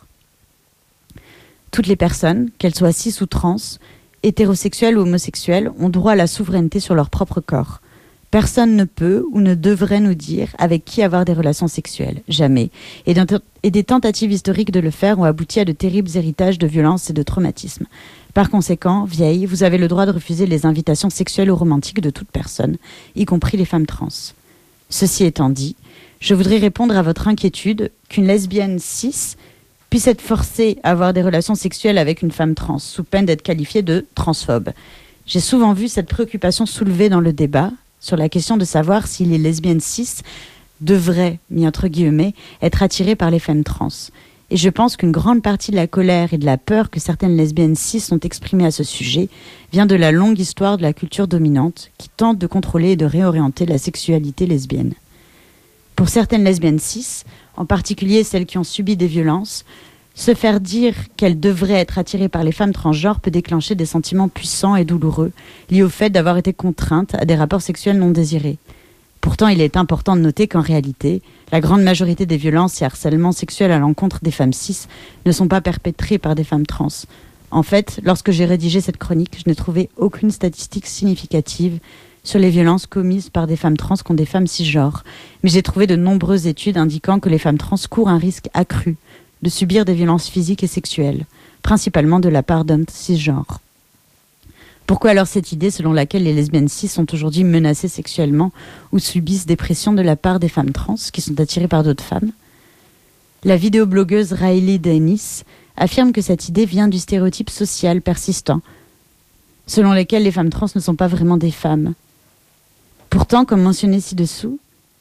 Toutes les personnes, qu'elles soient cis ou trans, hétérosexuelles ou homosexuelles, ont droit à la souveraineté sur leur propre corps. Personne ne peut ou ne devrait nous dire avec qui avoir des relations sexuelles. Jamais. Et des tentatives historiques de le faire ont abouti à de terribles héritages de violences et de traumatismes. Par conséquent, vieille, vous avez le droit de refuser les invitations sexuelles ou romantiques de toute personne, y compris les femmes trans. Ceci étant dit, je voudrais répondre à votre inquiétude qu'une lesbienne cis puisse être forcée à avoir des relations sexuelles avec une femme trans, sous peine d'être qualifiée de transphobe. J'ai souvent vu cette préoccupation soulevée dans le débat sur la question de savoir si les lesbiennes cis devraient, mis entre guillemets, être attirées par les femmes trans. Et je pense qu'une grande partie de la colère et de la peur que certaines lesbiennes cis ont exprimées à ce sujet vient de la longue histoire de la culture dominante qui tente de contrôler et de réorienter la sexualité lesbienne. Pour certaines lesbiennes cis, en particulier celles qui ont subi des violences, se faire dire qu'elles devraient être attirées par les femmes transgenres peut déclencher des sentiments puissants et douloureux liés au fait d'avoir été contraintes à des rapports sexuels non désirés. Pourtant, il est important de noter qu'en réalité, la grande majorité des violences et harcèlements sexuels à l'encontre des femmes cis ne sont pas perpétrés par des femmes trans. En fait, lorsque j'ai rédigé cette chronique, je n'ai trouvé aucune statistique significative sur les violences commises par des femmes trans contre des femmes cisgenres. Mais j'ai trouvé de nombreuses études indiquant que les femmes trans courent un risque accru de subir des violences physiques et sexuelles, principalement de la part d'hommes cisgenres. Pourquoi alors cette idée selon laquelle les lesbiennes cis sont aujourd'hui menacées sexuellement ou subissent des pressions de la part des femmes trans qui sont attirées par d'autres femmes ? La vidéoblogueuse Riley Dennis affirme que cette idée vient du stéréotype social persistant, selon lequel les femmes trans ne sont pas vraiment des femmes. Pourtant, comme mentionné ci-dessous,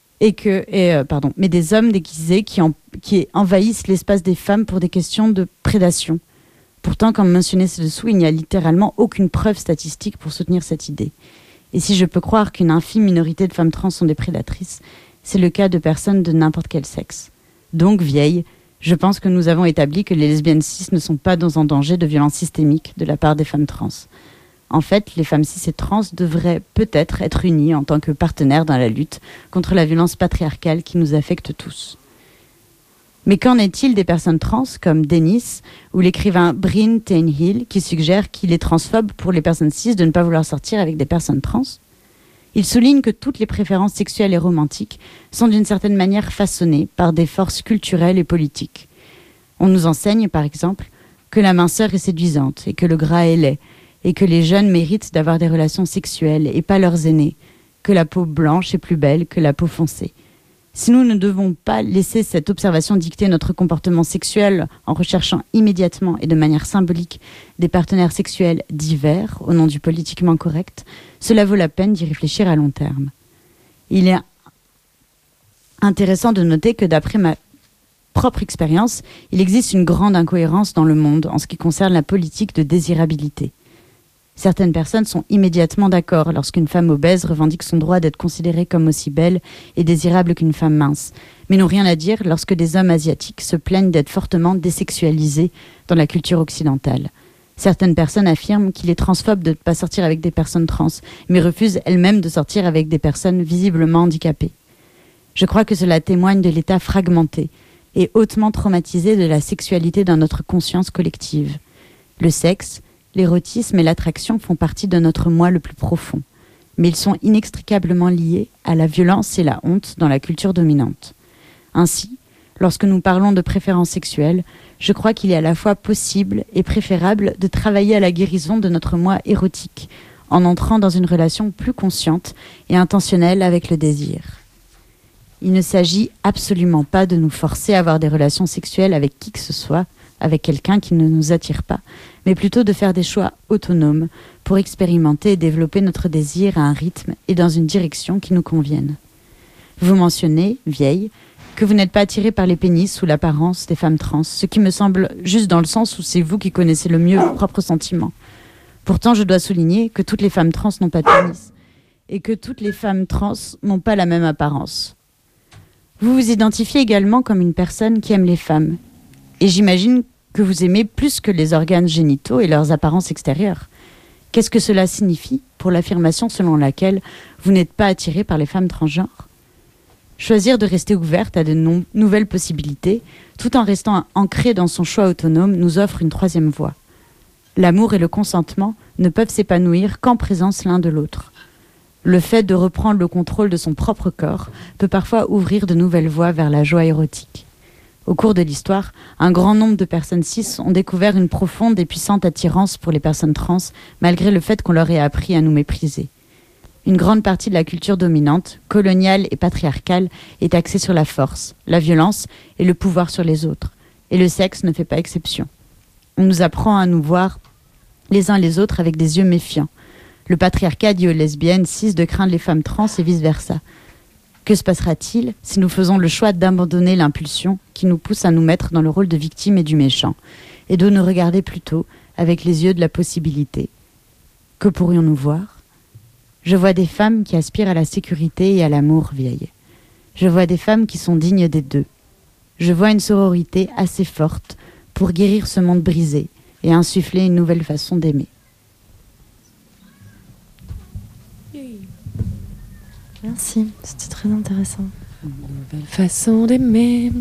mais des hommes déguisés qui envahissent l'espace des femmes pour des questions de prédation. Pourtant, comme mentionné ci-dessous, il n'y a littéralement aucune preuve statistique pour soutenir cette idée. Et si je peux croire qu'une infime minorité de femmes trans sont des prédatrices, c'est le cas de personnes de n'importe quel sexe. Donc, vieille, je pense que nous avons établi que les lesbiennes cis ne sont pas en danger de violences systémiques de la part des femmes trans. En fait, les femmes cis et trans devraient peut-être être unies en tant que partenaires dans la lutte contre la violence patriarcale qui nous affecte tous. Mais qu'en est-il des personnes trans comme Dennis ou l'écrivain Bryn Tainhill qui suggère qu'il est transphobe pour les personnes cis de ne pas vouloir sortir avec des personnes trans ? Il souligne que toutes les préférences sexuelles et romantiques sont d'une certaine manière façonnées par des forces culturelles et politiques. On nous enseigne, par exemple, que la minceur est séduisante et que le gras est laid, et que les jeunes méritent d'avoir des relations sexuelles et pas leurs aînés, que la peau blanche est plus belle que la peau foncée. Si nous ne devons pas laisser cette observation dicter notre comportement sexuel en recherchant immédiatement et de manière symbolique des partenaires sexuels divers au nom du politiquement correct, cela vaut la peine d'y réfléchir à long terme. Il est intéressant de noter que d'après ma propre expérience, il existe une grande incohérence dans le monde en ce qui concerne la politique de désirabilité. Certaines personnes sont immédiatement d'accord lorsqu'une femme obèse revendique son droit d'être considérée comme aussi belle et désirable qu'une femme mince, mais n'ont rien à dire lorsque des hommes asiatiques se plaignent d'être fortement désexualisés dans la culture occidentale. Certaines personnes affirment qu'il est transphobe de ne pas sortir avec des personnes trans, mais refusent elles-mêmes de sortir avec des personnes visiblement handicapées. Je crois que cela témoigne de l'état fragmenté et hautement traumatisé de la sexualité dans notre conscience collective. Le sexe, l'érotisme et l'attraction font partie de notre moi le plus profond, mais ils sont inextricablement liés à la violence et la honte dans la culture dominante. Ainsi, lorsque nous parlons de préférences sexuelles, je crois qu'il est à la fois possible et préférable de travailler à la guérison de notre moi érotique, en entrant dans une relation plus consciente et intentionnelle avec le désir. Il ne s'agit absolument pas de nous forcer à avoir des relations sexuelles avec qui que ce soit, avec quelqu'un qui ne nous attire pas, mais plutôt de faire des choix autonomes pour expérimenter et développer notre désir à un rythme et dans une direction qui nous convienne. Vous mentionnez, vieille, que vous n'êtes pas attirée par les pénis ou l'apparence des femmes trans, ce qui me semble juste dans le sens où c'est vous qui connaissez le mieux vos propres sentiments. Pourtant, je dois souligner que toutes les femmes trans n'ont pas de pénis et que toutes les femmes trans n'ont pas la même apparence. Vous vous identifiez également comme une personne qui aime les femmes, et j'imagine que vous aimez plus que les organes génitaux et leurs apparences extérieures. Qu'est-ce que cela signifie pour l'affirmation selon laquelle vous n'êtes pas attiré par les femmes transgenres ? Choisir de rester ouverte à de nouvelles possibilités, tout en restant ancrée dans son choix autonome, nous offre une troisième voie. L'amour et le consentement ne peuvent s'épanouir qu'en présence l'un de l'autre. Le fait de reprendre le contrôle de son propre corps peut parfois ouvrir de nouvelles voies vers la joie érotique. Au cours de l'histoire, un grand nombre de personnes cis ont découvert une profonde et puissante attirance pour les personnes trans, malgré le fait qu'on leur ait appris à nous mépriser. Une grande partie de la culture dominante, coloniale et patriarcale, est axée sur la force, la violence et le pouvoir sur les autres. Et le sexe ne fait pas exception. On nous apprend à nous voir les uns les autres avec des yeux méfiants. Le patriarcat dit aux lesbiennes cis de craindre les femmes trans et vice-versa. Que se passera-t-il si nous faisons le choix d'abandonner l'impulsion qui nous pousse à nous mettre dans le rôle de victime et du méchant, et de nous regarder plutôt avec les yeux de la possibilité ? Que pourrions-nous voir ? Je vois des femmes qui aspirent à la sécurité et à l'amour, vieille. Je vois des femmes qui sont dignes des deux. Je vois une sororité assez forte pour guérir ce monde brisé et insuffler une nouvelle façon d'aimer.
Merci, c'était très intéressant.
Nouvelle façon d'aimer.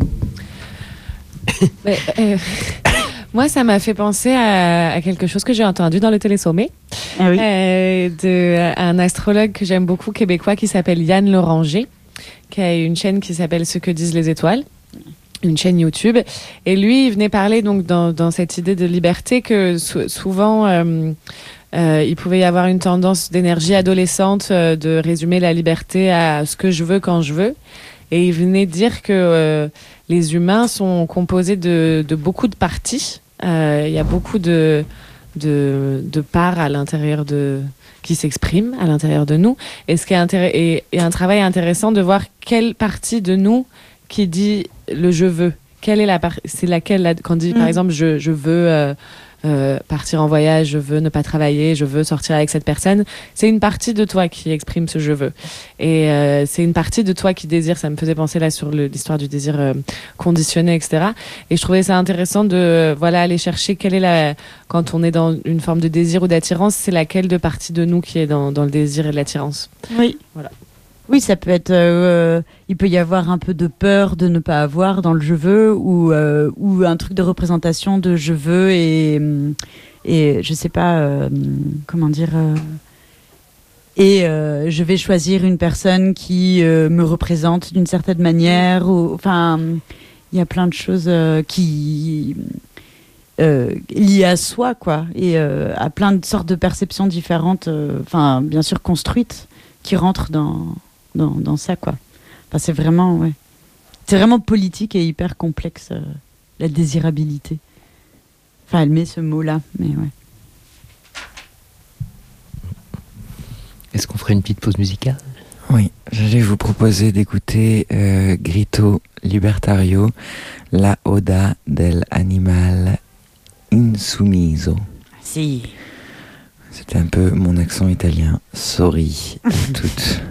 Moi, ça m'a fait penser à quelque chose que j'ai entendu dans le Télésommet.
Ah oui.
Un astrologue que j'aime beaucoup, québécois, qui s'appelle Yann Loranger, qui a une chaîne qui s'appelle Ce que disent les étoiles, une chaîne YouTube. Et lui, il venait parler donc dans cette idée de liberté que souvent... il pouvait y avoir une tendance d'énergie adolescente de résumer la liberté à ce que je veux quand je veux. Et il venait dire que les humains sont composés de beaucoup de parties. Il y a beaucoup de parts à l'intérieur qui s'expriment à l'intérieur de nous. Et ce qui est et un travail intéressant de voir quelle partie de nous qui dit le je veux. Quelle est c'est laquelle quand on dit par exemple je veux partir en voyage, je veux ne pas travailler, je veux sortir avec cette personne, c'est une partie de toi qui exprime ce je veux. Et c'est une partie de toi qui désire. Ça me faisait penser là sur l'histoire du désir conditionné, etc. Et je trouvais ça intéressant de aller chercher quelle est quand on est dans une forme de désir ou d'attirance, c'est laquelle de partie de nous qui est dans le désir et l'attirance.
Oui.
Voilà.
Oui, ça peut être. Il peut y avoir un peu de peur de ne pas avoir dans le je veux ou un truc de représentation de je veux et je sais pas comment dire. Et je vais choisir une personne qui me représente d'une certaine manière. Enfin, il y a plein de choses qui liées à soi, quoi, et à plein de sortes de perceptions différentes. Enfin, bien sûr construites, qui rentrent dans ça, quoi. Enfin, c'est vraiment politique et hyper complexe, la désirabilité. Enfin, elle met ce mot-là, mais ouais.
Est-ce qu'on ferait une petite pause musicale ?
Oui, j'allais vous proposer d'écouter Grito Libertario, La Oda del Animal Insumiso.
Si.
C'était un peu mon accent italien. Sorry à toutes.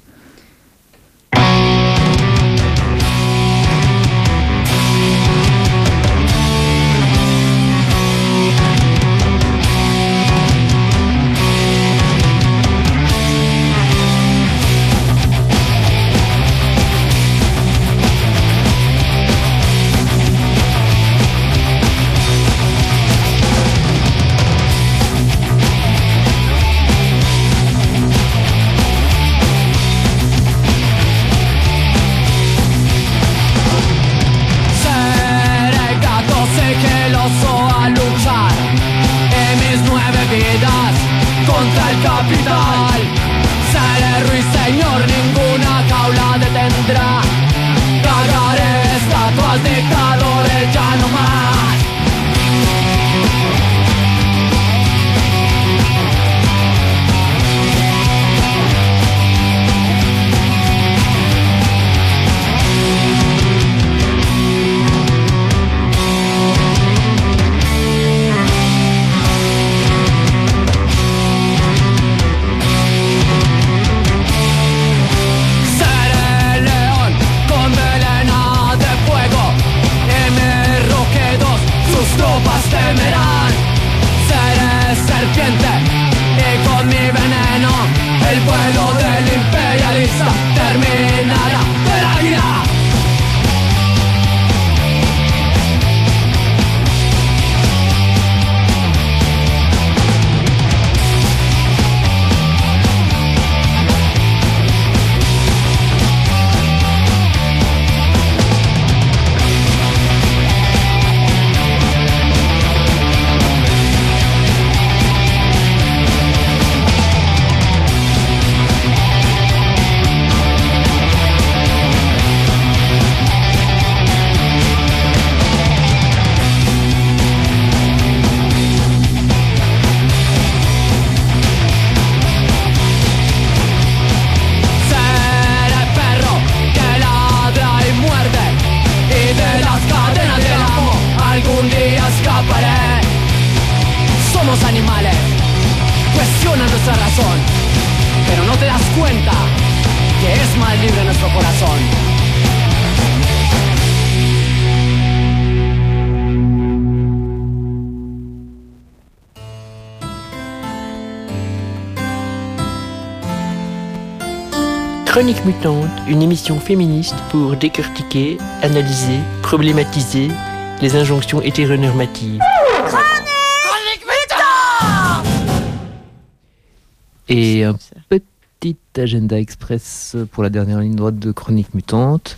Chronique Mutante, une émission féministe pour décortiquer, analyser, problématiser les injonctions hétéronormatives.
Chronique Mutante!
Et un petit agenda express pour la dernière ligne droite de Chronique Mutante.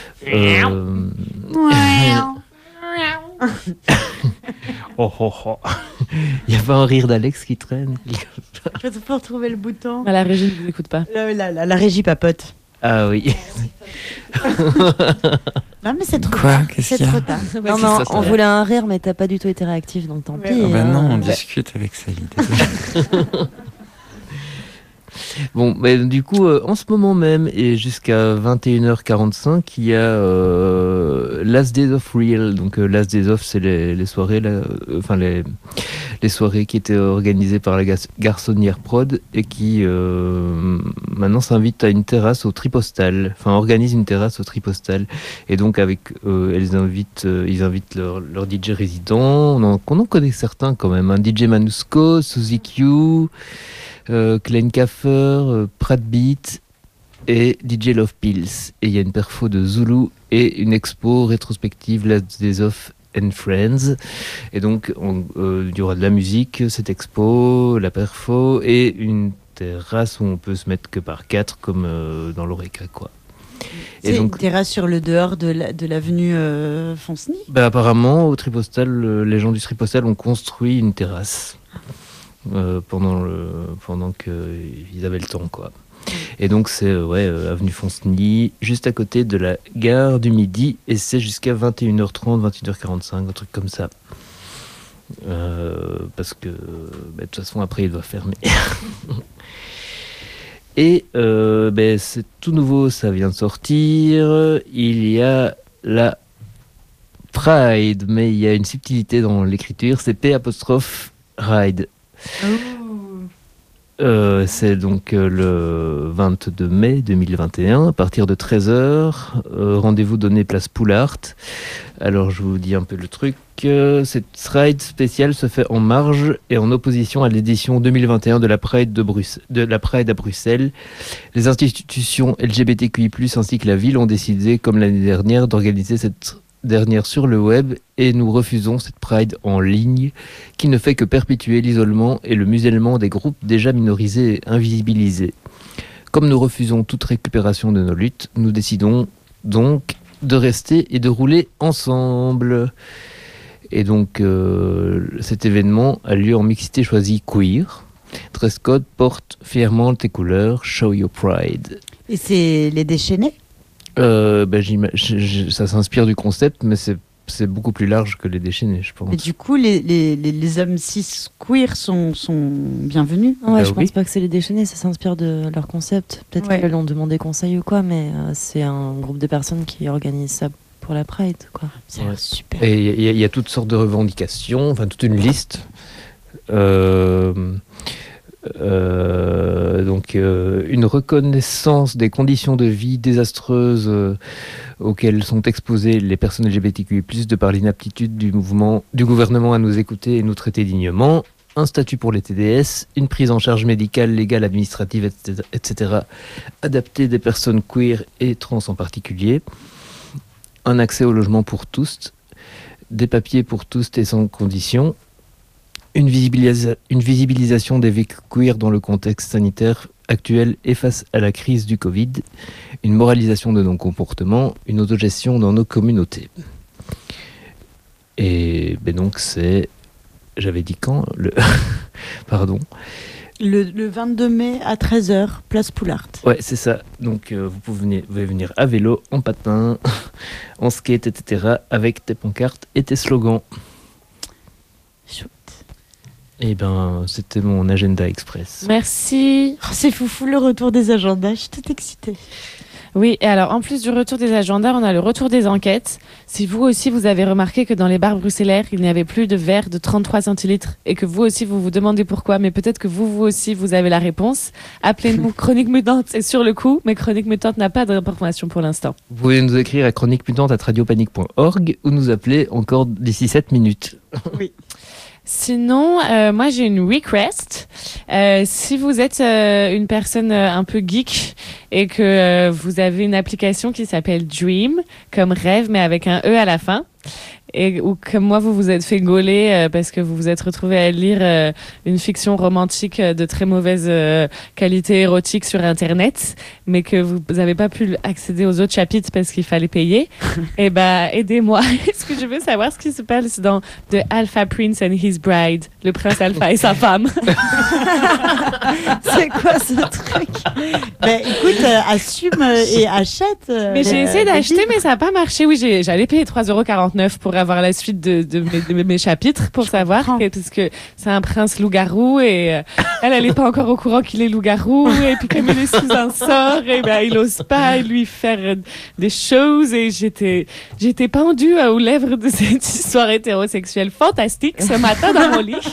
Oh, oh, oh. Il y a pas un rire d'Alex qui traîne.
Je vais pas retrouver le bouton.
La régie ne vous écoute pas.
La régie papote.
Ah oui.
Non mais c'est trop
Quoi
tard.
Qu'est-ce
C'est
qu'il y a
trop tard.
Non, non, on voulait un rire, mais t'as pas du tout été réactif, donc tant pis.
Oh bah non, on
Ouais.
discute avec Sally. Désolé.
Bon, bah, du coup, en ce moment même et jusqu'à 21h45, il y a Last Days of Real. Donc, Last Days of, c'est les soirées, enfin les soirées qui étaient organisées par la Garçonnière Prod et qui maintenant s'invitent à une terrasse au Tripostal. Enfin, organisent une terrasse au Tripostal. Et donc, avec ils invitent leur DJ résidents. On en connaît certains quand même. DJ Manusco, Suzy Q. Klein Kaffer, Pratt Beat et DJ Love Pills. Et il y a une perfo de Zulu et une expo rétrospective Last Days of and Friends. Et donc, il y aura de la musique, cette expo, la perfo et une terrasse où on peut se mettre que par 4 comme dans l'Oreca, quoi.
C'est une terrasse sur le dehors de l'avenue Fonceny.
Apparemment, au Tripostal, les gens du Tripostal ont construit une terrasse pendant qu'ils avaient le temps, quoi. Et donc c'est avenue Fonceny, juste à côté de la gare du Midi, et c'est jusqu'à 21h30, 21h45, un truc comme ça. Parce que de toute façon après il doit fermer. Et c'est tout nouveau, ça vient de sortir. Il y a la Pride, mais il y a une subtilité dans l'écriture, c'est P'-Ride. C'est donc le 22 mai 2021, à partir de 13h. Rendez-vous donné place Poulart. Alors je vous dis un peu le truc. Cette ride spéciale se fait en marge et en opposition à l'édition 2021 de la Pride à Bruxelles. Les institutions LGBTQI+, ainsi que la ville ont décidé, comme l'année dernière, d'organiser cette dernière sur le web, et nous refusons cette Pride en ligne qui ne fait que perpétuer l'isolement et le musellement des groupes déjà minorisés et invisibilisés. Comme nous refusons toute récupération de nos luttes, nous décidons donc de rester et de rouler ensemble. Et donc cet événement a lieu en mixité choisie queer. Dress code, porte fièrement tes couleurs, show your pride.
Et c'est les déchaînés?
Ça s'inspire du concept, mais c'est beaucoup plus large que les déchaînés, je pense.
Et du coup, les hommes cis queer sont bienvenus.
Ouais, je pense pas que c'est les déchaînés, ça s'inspire de leur concept. Peut-être qu'elles ont demandé conseil ou quoi, mais c'est un groupe de personnes qui organisent ça pour la Pride, quoi.
C'est super.
Et il y a toutes sortes de revendications, enfin toute une liste. Donc une reconnaissance des conditions de vie désastreuses auxquelles sont exposées les personnes LGBTQI+, de par l'inaptitude du gouvernement à nous écouter et nous traiter dignement, un statut pour les TDS, une prise en charge médicale, légale, administrative, etc. adaptée des personnes queer et trans en particulier, un accès au logement pour tous, des papiers pour tous et sans condition, une visibilisation des vécus queer dans le contexte sanitaire actuel et face à la crise du Covid, une moralisation de nos comportements, une autogestion dans nos communautés. Et donc c'est... J'avais dit quand Pardon.
Le 22 mai à 13h, place Poulart.
Ouais, c'est ça. Donc vous pouvez venir à vélo, en patin, en skate, etc. avec tes pancartes et tes slogans.
Chouette.
Eh ben, c'était mon agenda express.
Merci.
Oh, c'est foufou le retour des agendas, je suis toute excitée.
Oui, et alors en plus du retour des agendas, on a le retour des enquêtes. Si vous aussi vous avez remarqué que dans les bars bruxellaires, il n'y avait plus de verre de 33 centilitres et que vous aussi vous vous demandez pourquoi, mais peut-être que vous aussi vous avez la réponse, appelez-nous. Chronique Mutante, c'est sur le coup, mais Chronique Mutante n'a pas d'information pour l'instant.
Vous pouvez nous écrire à chroniquemutante@radiopanique.org ou nous appeler encore d'ici 7 minutes.
Oui.
Sinon, moi j'ai une request. Si vous êtes une personne un peu geek et que vous avez une application qui s'appelle Dream, comme rêve mais avec un E à la fin, ou comme moi vous vous êtes fait gauler parce que vous vous êtes retrouvé à lire une fiction romantique de très mauvaise qualité érotique sur internet, mais que vous n'avez pas pu accéder aux autres chapitres parce qu'il fallait payer, et aidez-moi. Est-ce que je veux savoir ce qui se passe dans The Alpha Prince and His Bride, le prince alpha et sa femme?
C'est quoi ce truc? Écoute, assume et achète.
Mais j'ai essayé d'acheter, mais ça n'a pas marché. Oui, j'allais payer 3,49 € pour avoir la suite de mes chapitres pour savoir, parce que c'est un prince loup-garou et elle est pas encore au courant qu'il est loup-garou, et puis comme il est sous un sort, et il ose pas lui faire des choses, et j'étais pendue aux lèvres de cette histoire hétérosexuelle fantastique ce matin dans mon lit.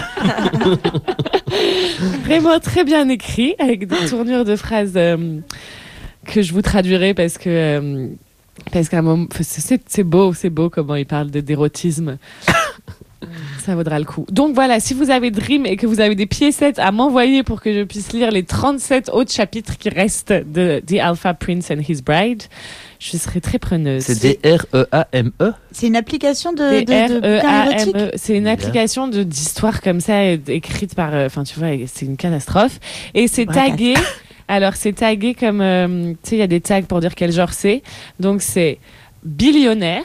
Vraiment très bien écrit, avec des tournures de phrases que je vous traduirai parce qu'à un moment, c'est beau comment il parle d'érotisme. Ça vaudra le coup. Donc voilà, si vous avez Dream et que vous avez des piécettes à m'envoyer pour que je puisse lire les 37 autres chapitres qui restent de The Alpha Prince and His Bride, je serai très preneuse.
C'est D-R-E-A-M-E.
C'est une application de bouquin érotique.
C'est une application d'histoire comme ça, écrite par... Enfin, tu vois, c'est une catastrophe. Et c'est tagué... Alors, c'est tagué comme... tu sais, il y a des tags pour dire quel genre c'est. Donc, c'est billionnaire.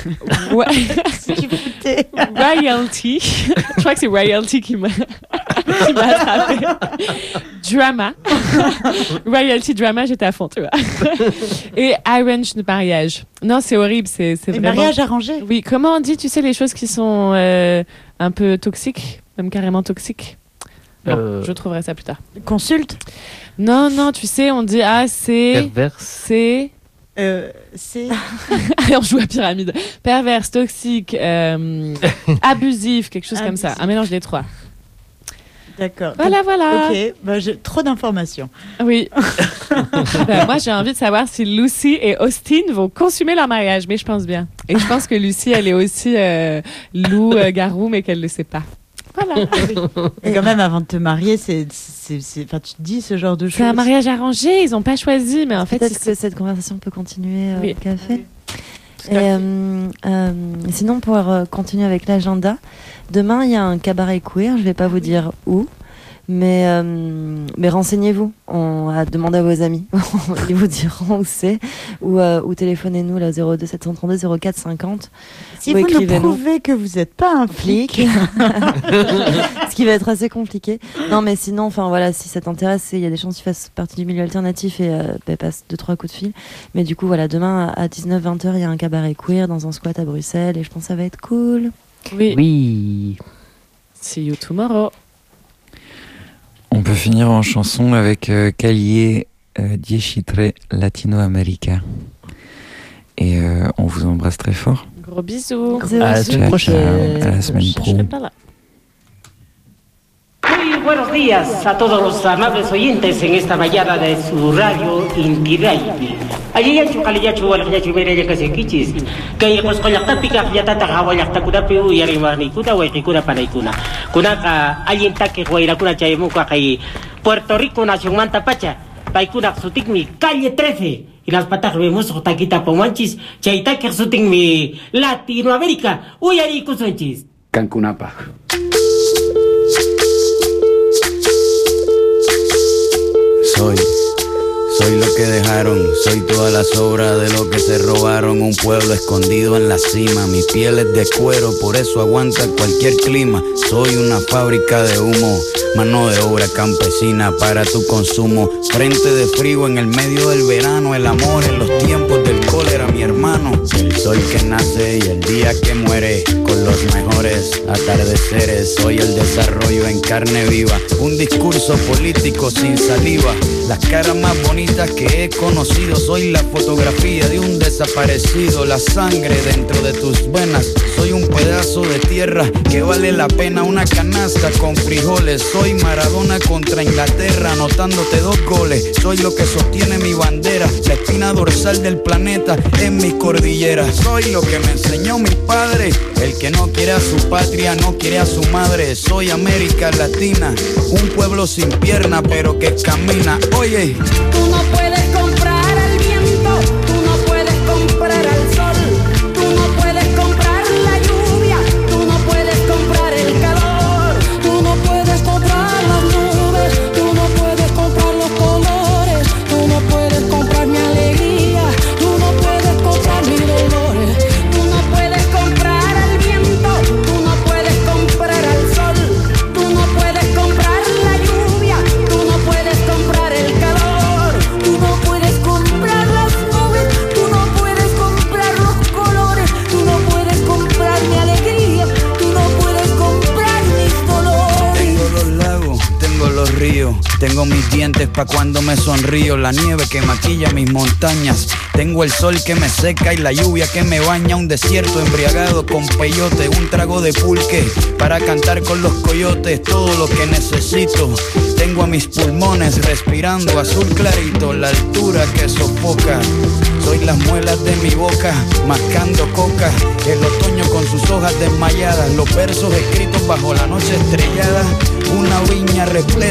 Royalty. Je crois que c'est Royalty qui m'a attrapé. Drama. Royalty drama, j'étais à fond, tu vois. Et arranged mariage. Non, c'est horrible. C'est vraiment...
mariage arrangé.
Oui, comment on dit, tu sais, les choses qui sont un peu toxiques, même carrément toxiques. Bon, je trouverai ça plus tard.
Consulte.
Non, tu sais, on dit c'est...
Perverse.
C'est...
Allez,
on joue à pyramide. Perverse, toxique, abusif, quelque chose comme ça. Un mélange des trois.
D'accord.
Voilà.
Ok, j'ai trop d'informations.
Oui. Moi, j'ai envie de savoir si Lucy et Austin vont consommer leur mariage, mais je pense bien. Et je pense que Lucy, elle est aussi loup-garou, mais qu'elle ne le sait pas. Voilà.
Et quand même, avant de te marier, tu te dis ce genre de choses.
C'est un mariage arrangé, ils n'ont pas choisi, mais en fait...
Peut-être que cette conversation peut continuer au café. Et sinon, pour continuer avec l'agenda, demain, il y a un cabaret queer, je ne vais pas vous dire où, mais renseignez-vous, demandez à vos amis, ils vous diront où c'est, ou téléphonez-nous là 02 732 04 50.
Si vous nous prouvez que vous n'êtes pas un flic,
ce qui va être assez compliqué. Non, mais sinon, enfin voilà, si ça t'intéresse, il y a des chances que tu fasses partie du milieu alternatif et passe 2-3 coups de fil. Mais du coup, voilà, demain à 19-20h, il y a un cabaret queer dans un squat à Bruxelles et je pense que ça va être cool.
Oui. See you tomorrow.
On peut finir en chanson avec Calier Dieschitre Latinoamérica. Et on vous embrasse très fort.
Gros bisous.
À la semaine prochaine.
À la semaine pro.
Muy buenos días a todos los amables oyentes en esta mañana de su radio Inti Radio. Allí ya chukaliyachu walakyachu mereya kasekichis. Kay qosqollaqta pika qyatata qawallaqtakunapi uyarimarnikuna wayqikuna panaykuna. Kunaka allintaki wayrakuna chaymuqa kay Puerto Rico nación manta pacha. Paykuna qsutikmi calle 13. Y las patas vemos taquita pomanchis. Chaytaki qsutikmi Latinoamérica. Uyarikusunchis.
Cancunapa. Soy lo que dejaron, soy toda la sobra de lo que se robaron. Un pueblo escondido en la cima, mi piel es de cuero, por eso aguanta cualquier clima. Soy una fábrica de humo, mano de obra campesina para tu consumo. Frente de frío en el medio del verano, el amor en los tiempos del cólera, mi hermano. El sol que nace y el día que muere, con los mejores atardeceres. Soy el desarrollo en carne viva, un discurso político sin saliva. Las caras más bonitas que he conocido, soy la fotografía de un desaparecido. La sangre dentro de tus venas, soy un pedazo de tierra que vale la pena una canasta con frijoles. Soy Maradona contra Inglaterra, anotándote 2 goles. Soy lo que sostiene mi bandera, la espina dorsal del planeta en mis cordilleras. Soy lo que me enseñó mi padre, el que no quiere a su patria, no quiere a su madre. Soy América Latina, un pueblo sin pierna pero que camina. Oye,
tú no puedes comprar el viento, tú no puedes comprar al sol, tú no puedes comprar la lluvia, tú no puedes comprar el calor, tú no puedes comprar las nubes, tú no puedes comprar los colores, tú no puedes comprar mi alegría, tú no puedes comprar mis dolores, tú no puedes comprar el viento, tú no puedes comprar al sol, tú no puedes comprar la lluvia, tú no puedes comprar el calor, tú no puedes comprar las nubes, tú no puedes comprar los colores, tú no puedes comprar mi alegría, tú no puedes comprar mis dolores.
tengo los lagos, tengo los ríos, tengo mis dientes pa' cuando me sonrío, la nieve que maquilla mis montañas, tengo el sol que me seca y la lluvia que me baña, un desierto embriagado con peyote, un trago de pulque para cantar con los coyotes, todo lo que necesito. Tengo tengo a mis pulmones respirando azul clarito, la altura que sofoca. Soy las muelas de mi boca, mascando coca. El otoño con sus hojas desmayadas, los versos escritos bajo la noche estrellada. Una viña repleta